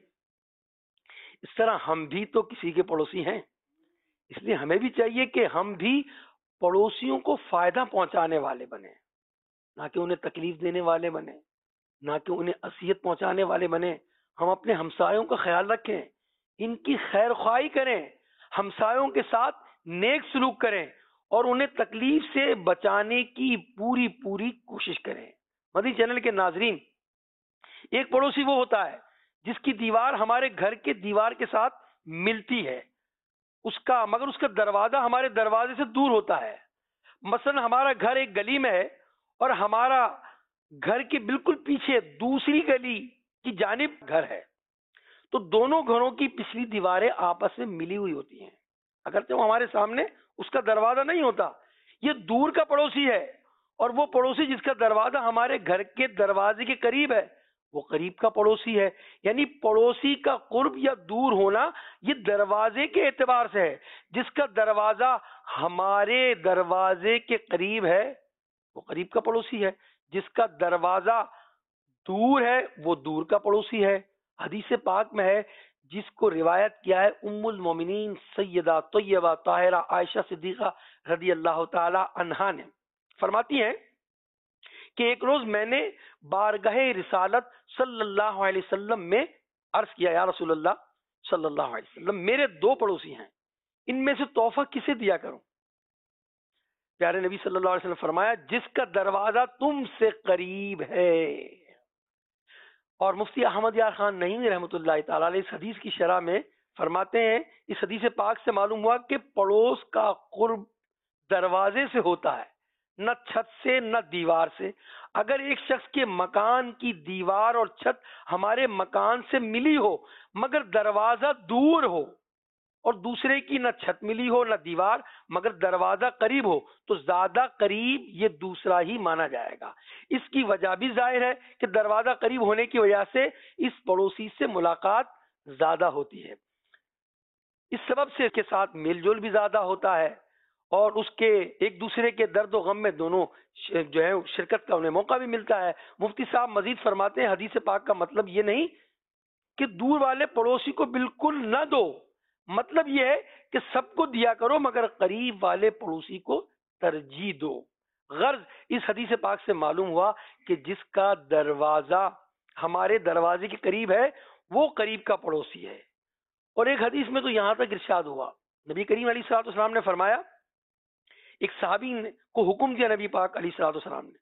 اس طرح ہم بھی تو کسی کے پڑوسی ہیں، اس لیے ہمیں بھی چاہیے کہ ہم بھی پڑوسیوں کو فائدہ پہنچانے والے بنے، نہ کہ انہیں تکلیف دینے والے بنے، نہ کہ انہیں اذیت پہنچانے والے بنے۔ ہم اپنے ہمسایوں کا خیال رکھیں، ان کی خیر خواہی کریں، ہمسایوں کے ساتھ نیک سلوک کریں اور انہیں تکلیف سے بچانے کی پوری کوشش کریں۔ مدنی چینل کے ناظرین، ایک پڑوسی وہ ہوتا ہے جس کی دیوار ہمارے گھر کے دیوار کے ساتھ ملتی ہے، مگر اس کا دروازہ ہمارے دروازے سے دور ہوتا ہے۔ مثلا ہمارا گھر ایک گلی میں ہے اور ہمارا گھر کے بالکل پیچھے دوسری گلی کی جانب گھر ہے، تو دونوں گھروں کی پچھلی دیواریں آپس میں ملی ہوئی ہوتی ہیں، اگرچہ وہ ہمارے سامنے اس کا دروازہ نہیں ہوتا۔ یہ دور کا پڑوسی ہے، اور وہ پڑوسی جس کا دروازہ ہمارے گھر کے دروازے کے قریب ہے وہ قریب کا پڑوسی ہے۔ یعنی پڑوسی کا قرب یا دور ہونا یہ دروازے کے اعتبار سے ہے۔ جس کا دروازہ ہمارے دروازے کے قریب ہے وہ قریب کا پڑوسی ہے، جس کا دروازہ دور ہے وہ دور کا پڑوسی ہے۔ حدیث پاک میں ہے، جس کو روایت کیا ہے ام المومنین سیدہ طیبہ طاہرہ عائشہ صدیقہ رضی اللہ تعالی عنہا نے، فرماتی ہیں کہ ایک روز میں نے بارگاہ رسالت صلی اللہ علیہ وسلم میں عرض کیا، یا رسول اللہ صلی اللہ علیہ وسلم میرے دو پڑوسی ہیں، ان میں سے تحفہ کسے دیا کروں؟ پیارے نبی صلی اللہ علیہ وسلم فرمایا جس کا دروازہ تم سے قریب ہے. اور مفتی احمد یار خان نعیمی رحمۃ اللہ تعالی علیہ اس حدیث کی شرح میں فرماتے ہیں اس حدیث پاک سے معلوم ہوا کہ پڑوس کا قرب دروازے سے ہوتا ہے، نہ چھت سے نہ دیوار سے. اگر ایک شخص کے مکان کی دیوار اور چھت ہمارے مکان سے ملی ہو مگر دروازہ دور ہو، اور دوسرے کی نہ چھت ملی ہو نہ دیوار مگر دروازہ قریب ہو، تو زیادہ قریب یہ دوسرا ہی مانا جائے گا. اس کی وجہ بھی ظاہر ہے کہ دروازہ قریب ہونے کی وجہ سے اس پڑوسی سے ملاقات زیادہ ہوتی ہے، اس سبب سے اس کے ساتھ میل جول بھی زیادہ ہوتا ہے، اور اس کے ایک دوسرے کے درد و غم میں دونوں جو ہے شرکت کا انہیں موقع بھی ملتا ہے. مفتی صاحب مزید فرماتے ہیں حدیث پاک کا مطلب یہ نہیں کہ دور والے پڑوسی کو بالکل نہ دو، مطلب یہ ہے کہ سب کو دیا کرو مگر قریب والے پڑوسی کو ترجیح دو. غرض اس حدیث پاک سے معلوم ہوا کہ جس کا دروازہ ہمارے دروازے کے قریب ہے وہ قریب کا پڑوسی ہے. اور ایک حدیث میں تو یہاں تک ارشاد ہوا، نبی کریم علیہ الصلوۃ والسلام نے فرمایا، ایک صحابی کو حکم دیا نبی پاک علیہ الصلوۃ والسلام نے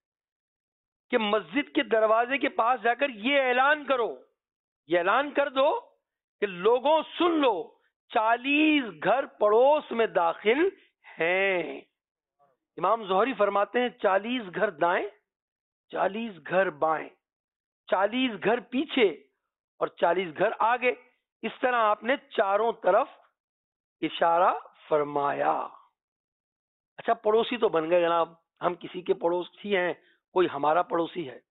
کہ مسجد کے دروازے کے پاس جا کر یہ اعلان کرو، یہ اعلان کر دو کہ لوگوں سن لو 40 گھر پڑوس میں داخل ہیں. امام زہری فرماتے ہیں 40 گھر دائیں، 40 گھر بائیں، 40 گھر پیچھے اور 40 گھر آگے. اس طرح آپ نے چاروں طرف اشارہ فرمایا. اچھا پڑوسی تو بن گئے جناب، ہم کسی کے پڑوسی ہیں، کوئی ہمارا پڑوسی ہے،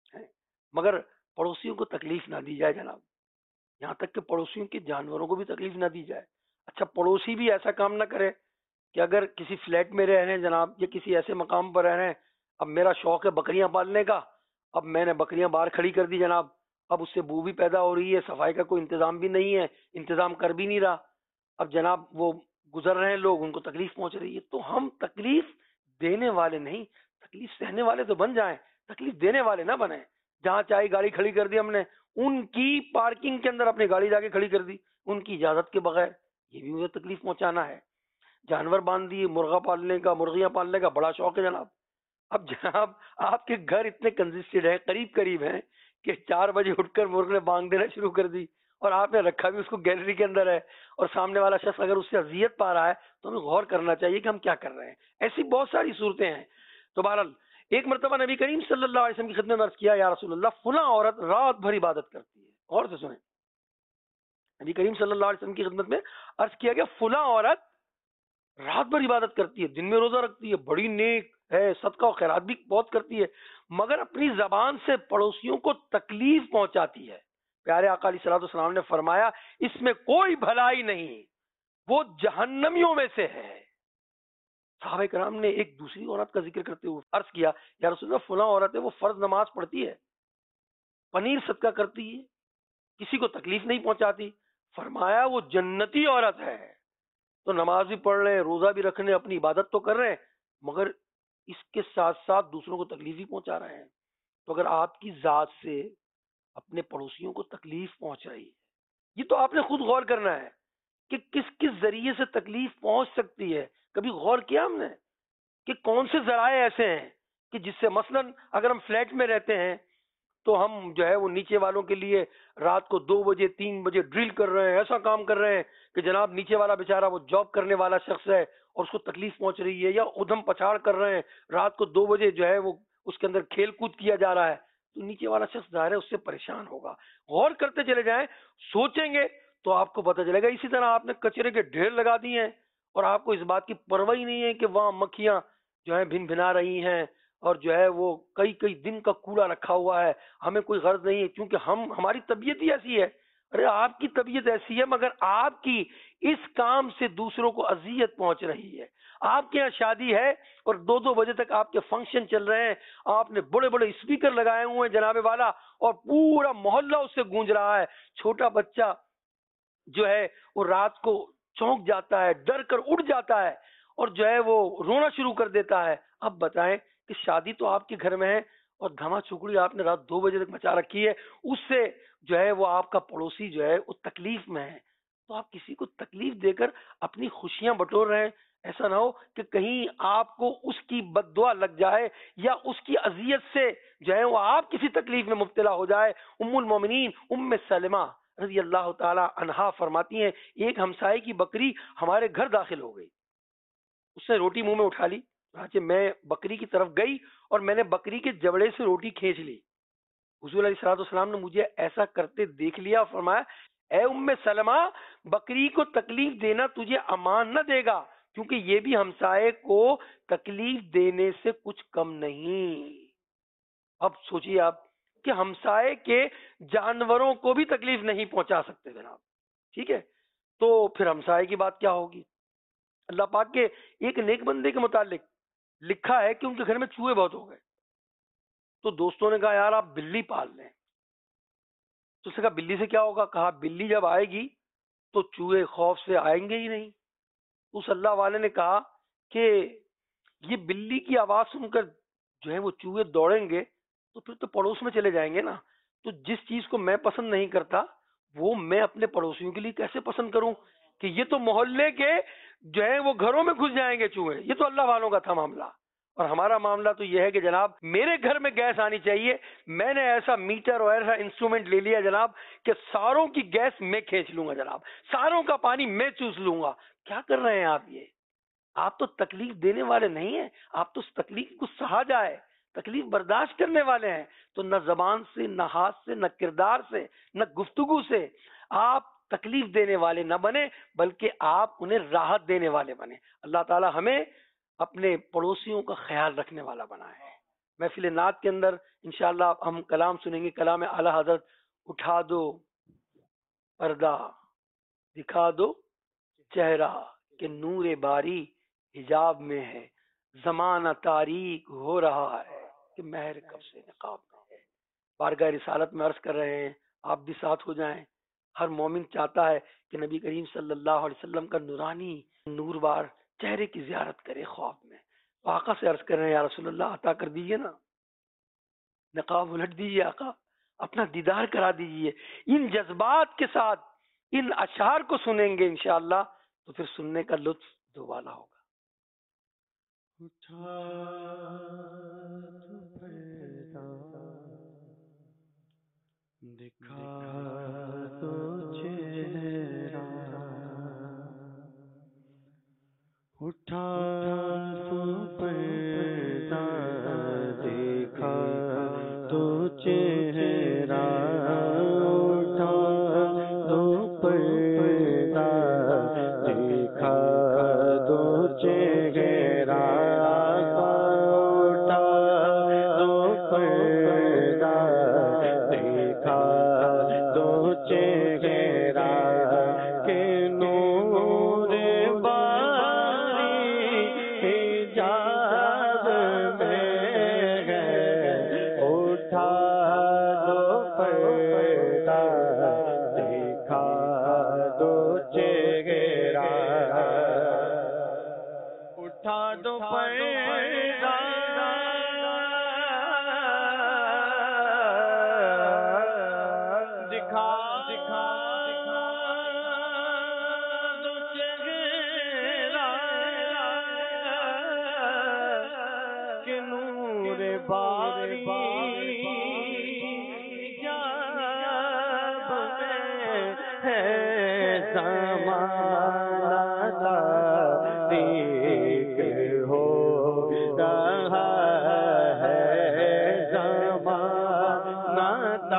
مگر پڑوسیوں کو تکلیف نہ دی جائے جناب، یہاں تک کہ پڑوسیوں کے جانوروں کو بھی تکلیف نہ دی جائے. اچھا پڑوسی بھی ایسا کام نہ کرے کہ اگر کسی فلیٹ میں رہ رہے ہیں جناب یا کسی ایسے مقام پر رہ رہے ہیں، اب میرا شوق ہے بکریاں پالنے کا، اب میں نے بکریاں باہر کھڑی کر دی جناب، اب اس سے بو بھی پیدا ہو رہی ہے، صفائی کا کوئی انتظام بھی نہیں ہے، انتظام کر بھی نہیں رہا، اب جناب وہ گزر رہے ہیں لوگ، ان کو تکلیف پہنچ رہی ہے. تو ہم تکلیف دینے والے نہیں، تکلیف سہنے والے تو بن جائیں، تکلیف دینے والے نہ بنیں. جہاں چاہے گاڑی کھڑی کر دی ہم نے، ان کی پارکنگ کے اندر اپنی گاڑی جا کے کھڑی کر دی ان کی اجازت کے بغیر، یہ بھی مجھے تکلیف پہنچانا ہے. جانور باندھ دیے، مرغا پالنے کا، مرغیاں پالنے کا بڑا شوق ہے جناب. اب جناب آپ کے گھر اتنے کنجسٹڈ ہیں، قریب قریب ہیں کہ 4 بجے اٹھ کر مرغ نے بانگ دینا شروع کر دی، اور آپ نے رکھا بھی اس کو گیلری کے اندر ہے، اور سامنے والا شخص اگر اس سے اذیت پا رہا ہے تو ہمیں غور کرنا چاہیے کہ ہم کیا کر رہے ہیں. ایسی بہت ساری صورتیں ہیں. تو بہرحال ایک مرتبہ نبی کریم صلی اللہ علیہ وسلم کی خدمت میں عرض کیا، یا رسول اللہ فلاں عورت رات بھر عبادت کرتی ہے. غور سے سنیں، نبی کریم صلی اللہ علیہ وسلم کی خدمت میں عرض کیا گیا فلاں عورت رات بھر عبادت کرتی ہے، دن میں روزہ رکھتی ہے، بڑی نیک ہے، صدقہ و خیرات بھی بہت کرتی ہے، مگر اپنی زبان سے پڑوسیوں کو تکلیف پہنچاتی ہے. پیارے آقا علیہ الصلوۃ والسلام نے فرمایا اس میں کوئی بھلائی نہیں، وہ جہنمیوں میں سے ہے. صحابہ کرام نے ایک دوسری عورت کا ذکر کرتے ہوئے عرض کیا، یا رسول اللہ فلاں عورت ہے، وہ فرض نماز پڑھتی ہے، پنیر صدقہ کرتی ہے، کسی کو تکلیف نہیں پہنچاتی. فرمایا وہ جنتی عورت ہے. تو نماز بھی پڑھ رہے ہیں، روزہ بھی رکھ رہے ہیں، اپنی عبادت تو کر رہے ہیں، مگر اس کے ساتھ ساتھ دوسروں کو تکلیف بھی پہنچا رہے ہیں. تو اگر آپ کی ذات سے اپنے پڑوسیوں کو تکلیف پہنچ رہی ہے، یہ تو آپ نے خود غور کرنا ہے کہ کس کس ذریعے سے تکلیف پہنچ سکتی ہے. کبھی غور کیا ہم نے کہ کون سے ذرائع ایسے ہیں کہ جس سے مثلا اگر ہم فلیٹ میں رہتے ہیں تو ہم جو ہے وہ نیچے والوں کے لیے رات کو 2 بجے 3 بجے ڈرل کر رہے ہیں، ایسا کام کر رہے ہیں کہ جناب نیچے والا بیچارہ وہ جاب کرنے والا شخص ہے اور اس کو تکلیف پہنچ رہی ہے، یا ادھم پچھاڑ کر رہے ہیں، رات کو 2 بجے جو ہے وہ اس کے اندر کھیل کود کیا جا رہا ہے، تو نیچے والا شخص ظاہر ہے اس سے پریشان ہوگا. غور کرتے چلے جائیں، سوچیں گے تو آپ کو پتہ چلے گا. اسی طرح آپ نے کچرے کے ڈھیر لگا دیے ہیں اور آپ کو اس بات کی پرواہ ہی نہیں ہے کہ وہاں مکھیاں جو ہے بھن بھنا رہی ہیں اور جو ہے وہ کئی دن کا کوڑا رکھا ہوا ہے، ہمیں کوئی غرض نہیں ہے کیونکہ ہماری طبیعت ہی ایسی ہے. ارے آپ کی طبیعت ایسی ہے مگر آپ کی اس کام سے دوسروں کو اذیت پہنچ رہی ہے. آپ کے یہاں شادی ہے اور 2 بجے تک آپ کے فنکشن چل رہے ہیں، آپ نے بڑے بڑے اسپیکر لگائے ہوئے ہیں جناب والا، اور پورا محلہ اس سے گونج رہا ہے. چھوٹا بچہ جو ہے وہ رات کو چونک جاتا ہے، ڈر کر اٹھ جاتا ہے اور جو ہے وہ رونا شروع کر دیتا ہے. اب بتائیں کہ شادی تو آپ کے گھر میں ہے اور دھما چکڑی آپ نے رات 2 بجے تک مچا رکھی ہے، اس سے جو ہے وہ آپ کا پڑوسی جو ہے وہ تکلیف میں ہے. تو آپ کسی کو تکلیف دے کر اپنی خوشیاں بٹور رہے ہیں. ایسا نہ ہو کہ کہیں آپ کو اس کی بد دعا لگ جائے یا اس کی اذیت سے جو ہے وہ آپ کسی تکلیف میں مبتلا ہو جائے. ام المومنین ام سلمہ رضی اللہ تعالی عنہا فرماتی ہیں ایک ہمسائے کی بکری ہمارے گھر داخل ہو گئی. اس نے روٹی منہ میں اٹھا لی. میں بکری کی طرف گئی اور میں نے بکری کے جبڑے سے روٹی کھینچ لی. حضور علیہ الصلوۃ والسلام نے مجھے ایسا کرتے دیکھ لیا. فرمایا اے ام سلمہ بکری کو تکلیف دینا تجھے امان نہ دے گا, کیونکہ یہ بھی ہمسائے کو تکلیف دینے سے کچھ کم نہیں. اب سوچیے آپ کہ ہمسائے کے جانوروں کو بھی تکلیف نہیں پہنچا سکتے جناب, ٹھیک ہے, تو پھر ہمسائے کی بات کیا ہوگی. اللہ پاک کے ایک نیک بندے کے متعلق لکھا ہے کہ ان کے گھر میں چوہے بہت ہو گئے. تو دوستوں نے کہا یار آپ بلی پال لیں. تو اس نے کہا بلی سے کیا ہوگا. کہا بلی جب آئے گی تو چوہے خوف سے آئیں گے ہی نہیں. اس اللہ والے نے کہا کہ یہ بلی کی آواز سن کر جو ہے وہ چوہے دوڑیں گے تو پھر تو پڑوس میں چلے جائیں گے نا. تو جس چیز کو میں پسند نہیں کرتا وہ میں اپنے پڑوسیوں کے لیے کیسے پسند کروں کہ یہ تو محلے کے جو ہے وہ گھروں میں گھس جائیں گے چوہے. یہ تو اللہ والوں کا تھا معاملہ, اور ہمارا معاملہ تو یہ ہے کہ جناب میرے گھر میں گیس آنی چاہیے. میں نے ایسا میٹر اور ایسا انسٹرومنٹ لے لیا جناب کہ ساروں کی گیس میں کھینچ لوں گا جناب, ساروں کا پانی میں چوس لوں گا. کیا کر رہے ہیں آپ. یہ آپ تو تکلیف دینے والے نہیں ہیں, آپ تو اس تکلیف کو سہا جائے, تکلیف برداشت کرنے والے ہیں. تو نہ زبان سے, نہ ہاتھ سے, نہ کردار سے, نہ گفتگو سے آپ تکلیف دینے والے نہ بنے, بلکہ آپ انہیں راحت دینے والے بنے. اللہ تعالی ہمیں اپنے پڑوسیوں کا خیال رکھنے والا بنائے. محفل نعت کے اندر انشاءاللہ ہم کلام سنیں گے, کلام اعلی حضرت اٹھا دو پردہ دکھا دو چہرہ کہ نور باری حجاب میں ہے, زمانہ تاریک ہو رہا ہے کہ مہر کب سے نقاب میں ہے. بارگاہ رسالت میں عرض کر رہے ہیں آپ بھی ساتھ ہو جائیں. ہر مومن چاہتا ہے کہ نبی کریم صلی اللہ علیہ وسلم کا نورانی نور بار چہرے کی زیارت کرے خواب میں. تو آقا سے عرض کر رہے ہیں یا رسول اللہ عطا کر دیجئے نا, نقاب الٹ دیجئے آقا, اپنا دیدار کرا دیجئے. ان جذبات کے ساتھ ان اشعار کو سنیں گے انشاءاللہ تو پھر سننے کا لطف دوبالا ہوگا. دکھا دو چہرہ اٹھا دو پردہ دکھا دو چہرہ اٹھا دو پردہ دکھا دو چہرہ اٹھا دو پردہ دکھا دو چہرہ کہ نور باری حجاب میں ہے, اٹھا دو پردہ دکھا دو چہرہ, اٹھا دو پردہ دکھا دو چہرہ کہ نور باری حجاب میں ہے, زمانہ تاریک ہو رہا ہے, زمانہ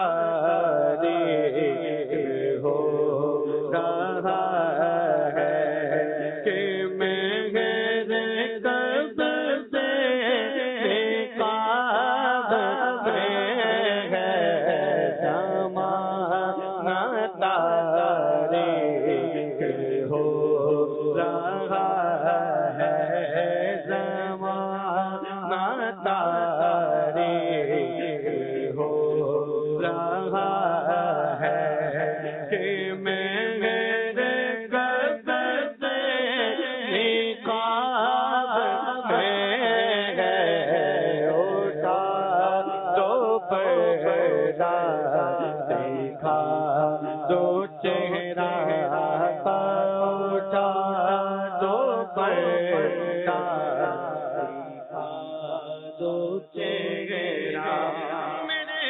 تاریک ہو رہا ہے کہ مہر کب سے نقاب میں ہے, زمانہ تاریک ہو رہا ہے, زمانہ تاریک ہو رہا ہے کہ مہر کب سے نقاب میں ہے, اٹھا دو پردہ دکھا دو چہرہ پردہ دو چہرہ میرے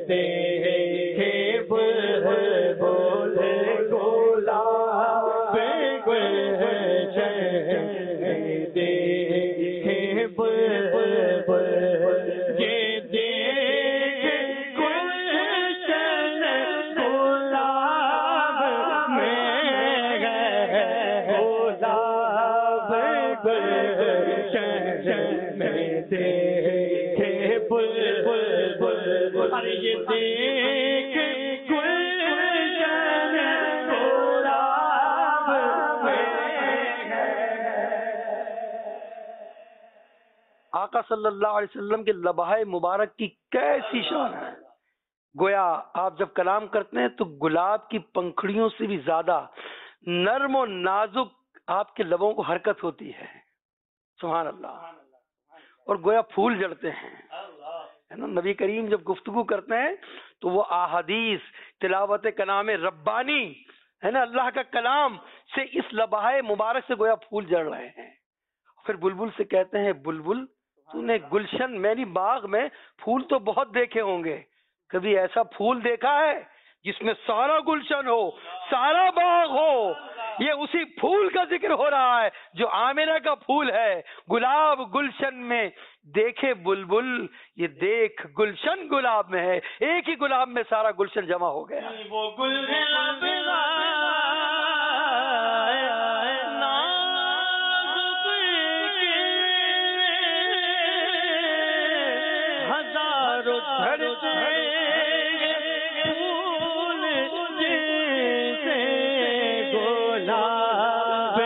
دیکھے بلبل گلاب گلشن میں دیکھے بلبل یہ دیکھ گلشن گلاب میں گلاب گلشن میں دیکھے بلبل ارے یہ دیکھ گلشن گلاب میں آقا صلی اللہ علیہ وسلم کے لبہائے مبارک کی کیسی شان ہے. گویا آپ جب کلام کرتے ہیں تو گلاب کی پنکھڑیوں سے بھی زیادہ نرم و نازک آپ کے لبوں کو حرکت ہوتی ہے. سبحان اللہ. اور گویا پھول جڑتے ہیں ہے نا. نبی کریم جب گفتگو کرتے ہیں تو وہ احادیث تلاوت کلام ربانی ہے نا, اللہ کا کلام سے اس لبہائے مبارک سے گویا پھول جڑ رہے ہیں. پھر بلبل سے کہتے ہیں بلبل تو نے گلشن میری باغ میں پھول تو بہت دیکھے ہوں گے, کبھی ایسا پھول دیکھا ہے جس میں سارا گلشن ہو, سارا باغ ہو؟ یہ اسی پھول کا ذکر ہو رہا ہے جو آمنہ کا پھول ہے. گلاب گلشن میں دیکھے بلبل, یہ دیکھ گلشن گلاب میں ہے. ایک ہی گلاب میں سارا گلشن جمع ہو گیا. وہ گلاب ہزاروں جھڑتے پھول جیسے گلاب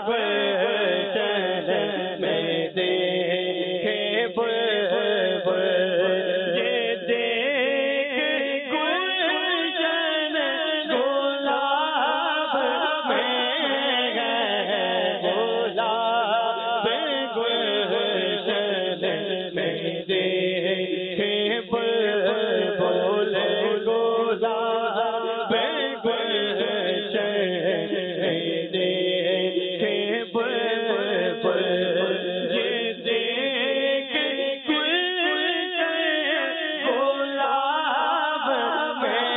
گلشن میں دیکھے بلبل یہ دیکھ گلشن گلاب میں گلاب گلشن میں دیکھے بلبل گلاب گلشن میں دیکھے بلبل یہ دیکھ گلشن گلاب میں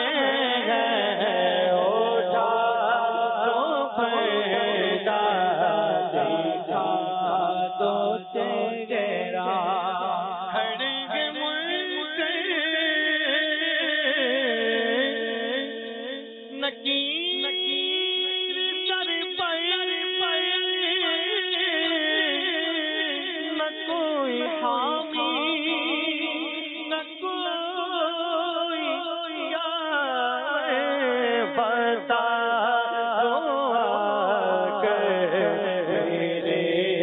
اٹھا تو پیدا دکھا تو چہرہ کھڑگ ملک نکیر سر پر نہ کوئی حامی نہ کوئی بتا دو میرے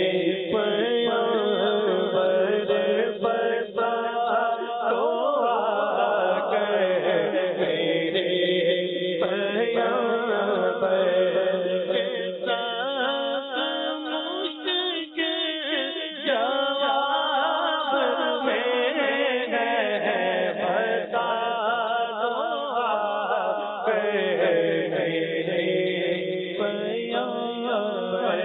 پیغمبر بتا دو میرے پیغمبر کے ساتھ مشکل جواب میں بتا دو میرے پیغمبر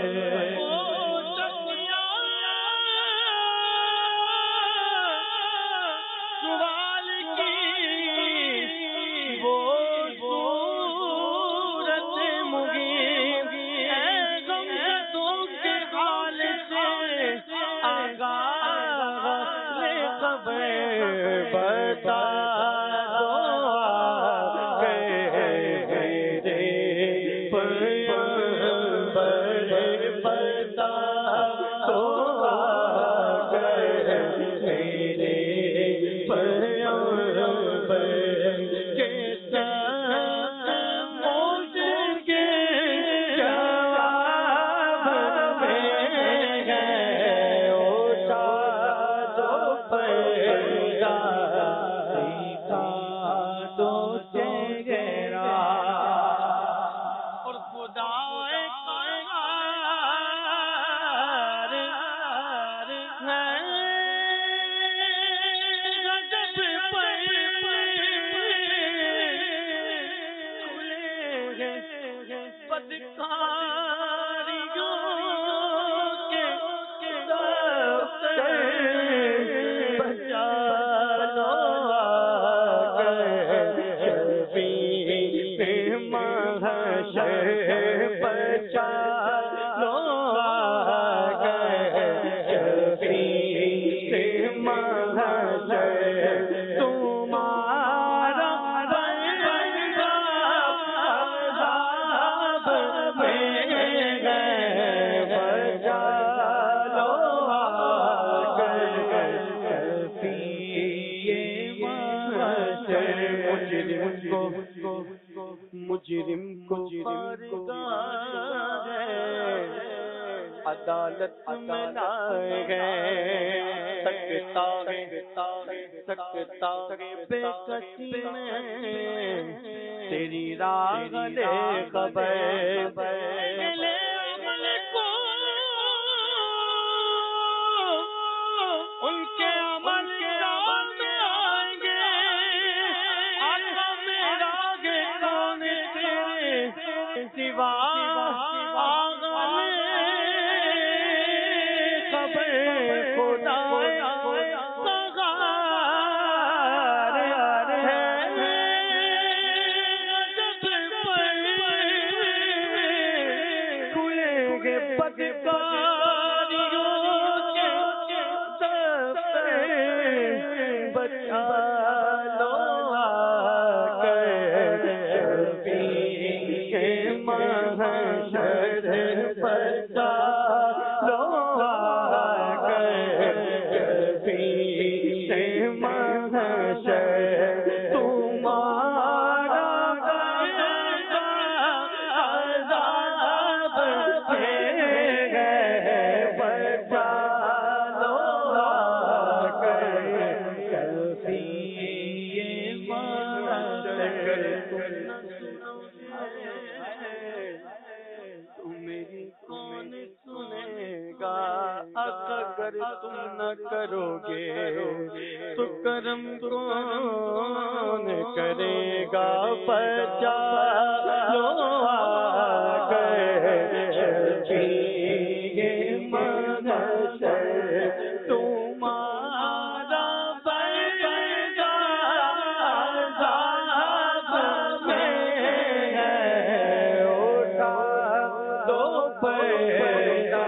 سوال کی وہ صورت مغیب ہے غمزدوں کے حال سے آگاہ لے خبر بتا دو میرے پیغمبر بتا دو میرے پیغمبر کے ساتھ مشکل جواب میں اٹھا دو پیدا دکھا دو چہرہ اور خدا غضب پر محشر بچا لو آگے شفیع محشر تمہارا بندہ عذاب میں گئے بچا لو آگے شفیع محشر مجرم کو بارگاہ عدالت میں لائے گئے سکتا ہے بے کسی میں تیری راہ لے خبر ان کے عمل میں آئیں گے آقا میرا گے کون تیرے سوا آغا خبر خدا اگر تم نہ کرو گے تو کرم کون کرے گا بچا لو آگے شفیع محشر تمہارا بندہ عذاب میں ہے اٹھا دو پردہ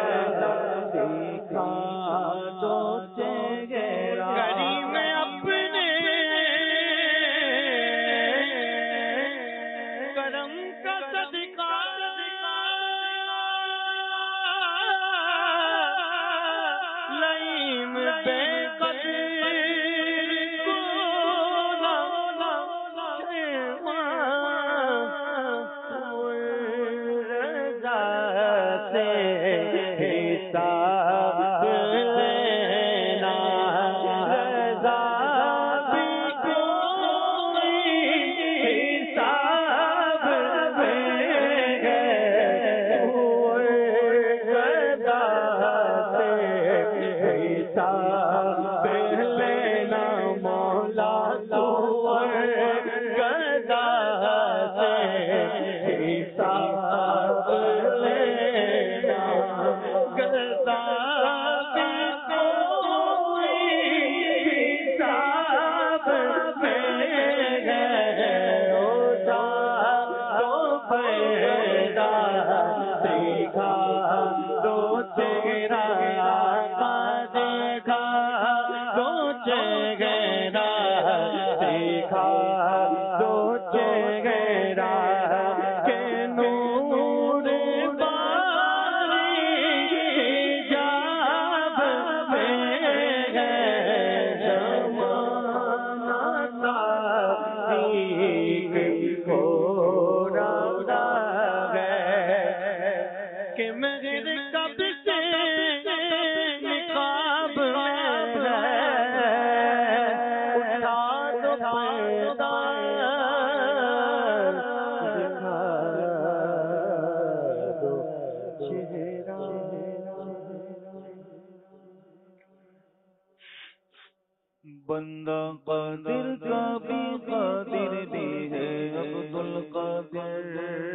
بندہ قادر کا بھی قادر بھی ہے عبد القادر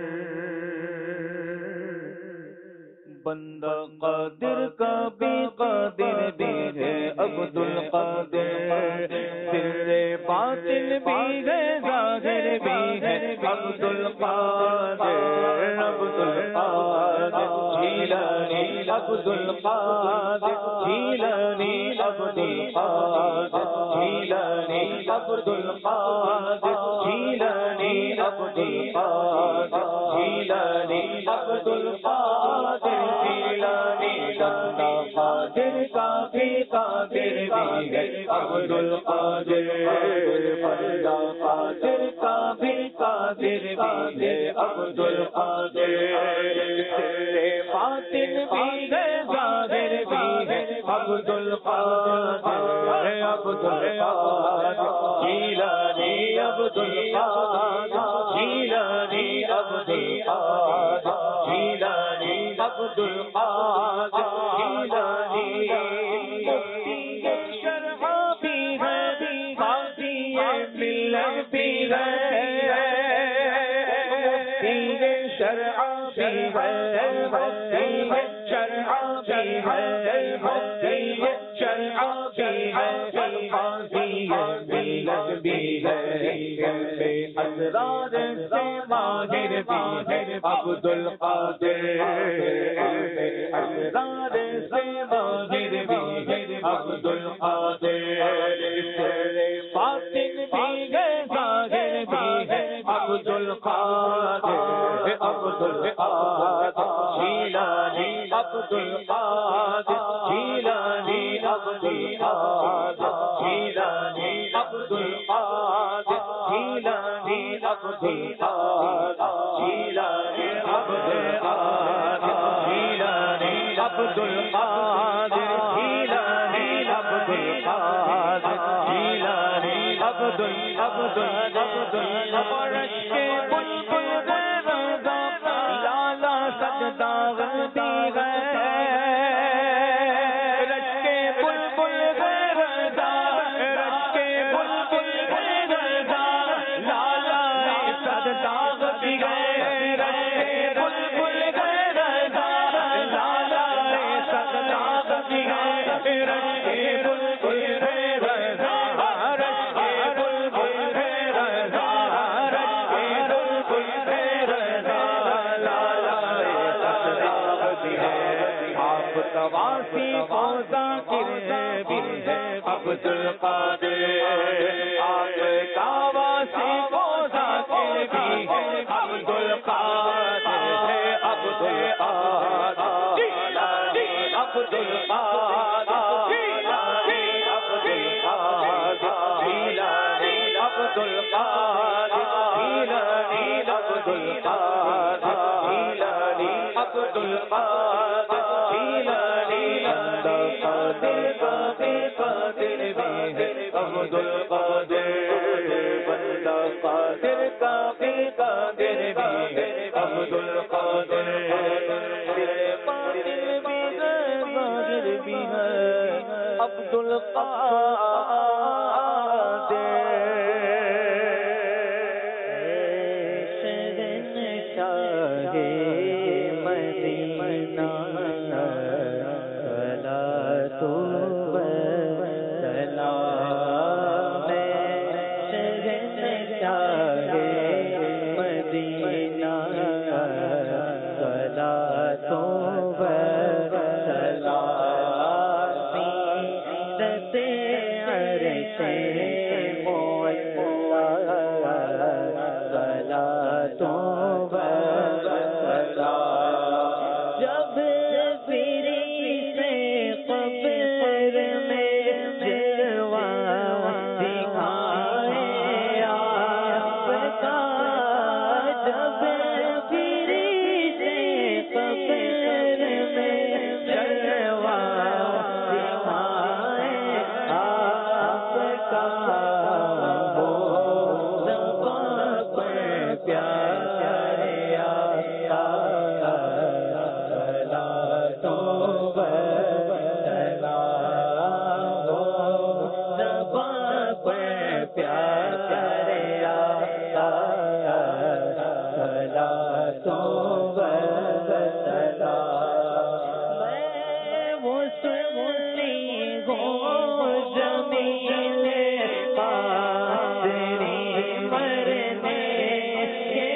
بندہ قادر کا بھی قادر بھی ہے عبد القادر دل باطن بھی ہے ظاہر بھی ہے عبد القادر عبد القادر جیلانی عبد القادر جیلانی عبد القادر جیلانی عبد القادر جیلانی عبد القادر جیلانی عبد القادر جیلانی بندہ قادر کافی قادر بھی ہے عبد القادر بندہ قادر کافی قادر بھی ہے عبد القادر باطن بھی ہے ظاہر بھی ہے عبد القادر عبد القادر جیلانی عبد القادر جیلانی عبد القادر جیلانی عبد القادر جیلانی مفتی شرع بھی ہے قاضی ملت بھی ہے مفتی شرع بھی ہے مفتی شرع بھی ہے مفتی شرع بھی ہے قاضی ملت بھی ہے اسرار سے ماہر بھی ہے عبد القادر اسرار سے ماہر بھی ہے عبد القادر باطن بھی ہے ظاہر بھی ہے عبد القادر عبد القادر جیلانی عبد القادر جیلانی عبد القادر جیلانی عبد القادر جیلانی عبد القادر جیلانی عبد القادر جیلانی عبد القادر جیلانی عبد القادر جیلانی عبد فرش کے بلبل رضا لالا سجدہ غلطی ہے رش کے بلبل رضا رش کے بلبل رضا لالا سجدہ غلطی ہے رش کے بلبل رضا لالا سجدہ غلطی ہے رش کے بلبل رضا رش کے بلبل رضا رش کے بلبل رضا لالا سجدہ غلطی ہے آپ تواسی فوزا کرے بھی ہے عبد القادر آپ تواسی فوزا کرے بھی ہے عبد القادر عبد القادر جیلانی عبد القادر جیلانی عبد القادر جیلانی عبد القادر جیلانی عبد القادر جیلانی عبد القادر جیلانی بندہ قادر کافی قادر بھی ہے عبد القادر بندہ قادر کافی قادر بھی ہے عبد القادر باطن بھی ہے ظاہر بھی ہے عبد القادر شہنشاہ مدینہ صلاۃ و سلام شہنشاہ مدینہ صلاۃ و سلام سیدت عرش معلا صلاۃ و سلام جب فری سے قبر میں جلوہ دکھائے آپ کا جب فری سے قبر میں جلوہ دکھائے آپ کا وہ زباں پر پیارے آقا صلاۃ و سلام وہ زباں پر پیارے آقا صلاۃ و سلام میں وہ سنتی ہوں جمیل قادری مرنے کے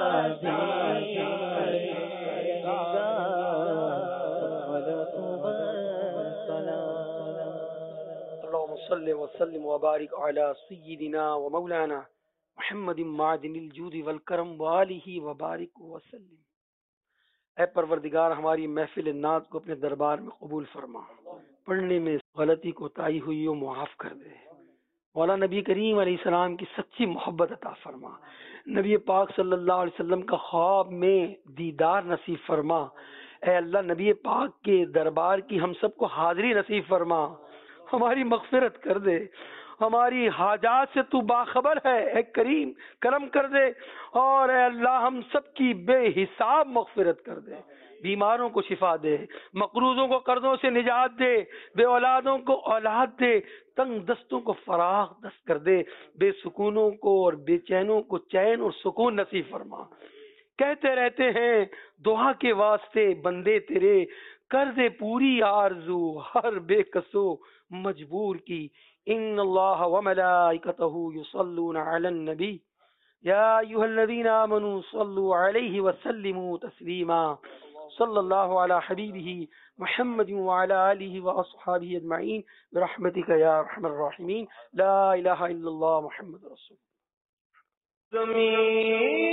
اللهم صل وسلم وبارك على سيدنا ومولانا محمد معدن الجود والکرم وآلہ وبارک وسلم۔ اے پروردگار، ہماری محفل نعت کو اپنے دربار میں قبول فرما، پڑھنے میں غلطی کوتاہی ہوئی ہو معاف کر دے۔ مولا نبی کریم علیہ السلام کی سچی محبت عطا فرما، نبی پاک صلی اللہ علیہ وسلم کا خواب میں دیدار نصیب فرما۔ اے اللہ، نبی پاک کے دربار کی ہم سب کو حاضری نصیب فرما، ہماری مغفرت کر دے، ہماری حاجات سے تو باخبر ہے، اے کریم کرم کر دے، اور اے اللہ ہم سب کی بے حساب مغفرت کر دے، بیماروں کو شفا دے، مقروضوں کو قرضوں سے نجات دے، بے اولادوں کو اولاد دے، تنگ دستوں کو فراغ دست کر دے، بے سکونوں کو اور بے چینوں کو چین اور سکون نصیب فرما۔ کہتے رہتے ہیں دعا کے واسطے بندے تیرے، کر دے پوری آرزو ہر بے کسو مجبور کی۔ ان اللہ وملائکتہ یصلون علی النبی یا ایھا الذین آمنوا صلوا علیہ وسلموا تسلیما۔ صلی اللہ علی حبیبہ محمد وعلی آلہ واصحابہ اجمعین برحمتک یا ارحم الراحمین۔ لا الہ الا اللہ محمد رسول اللہ۔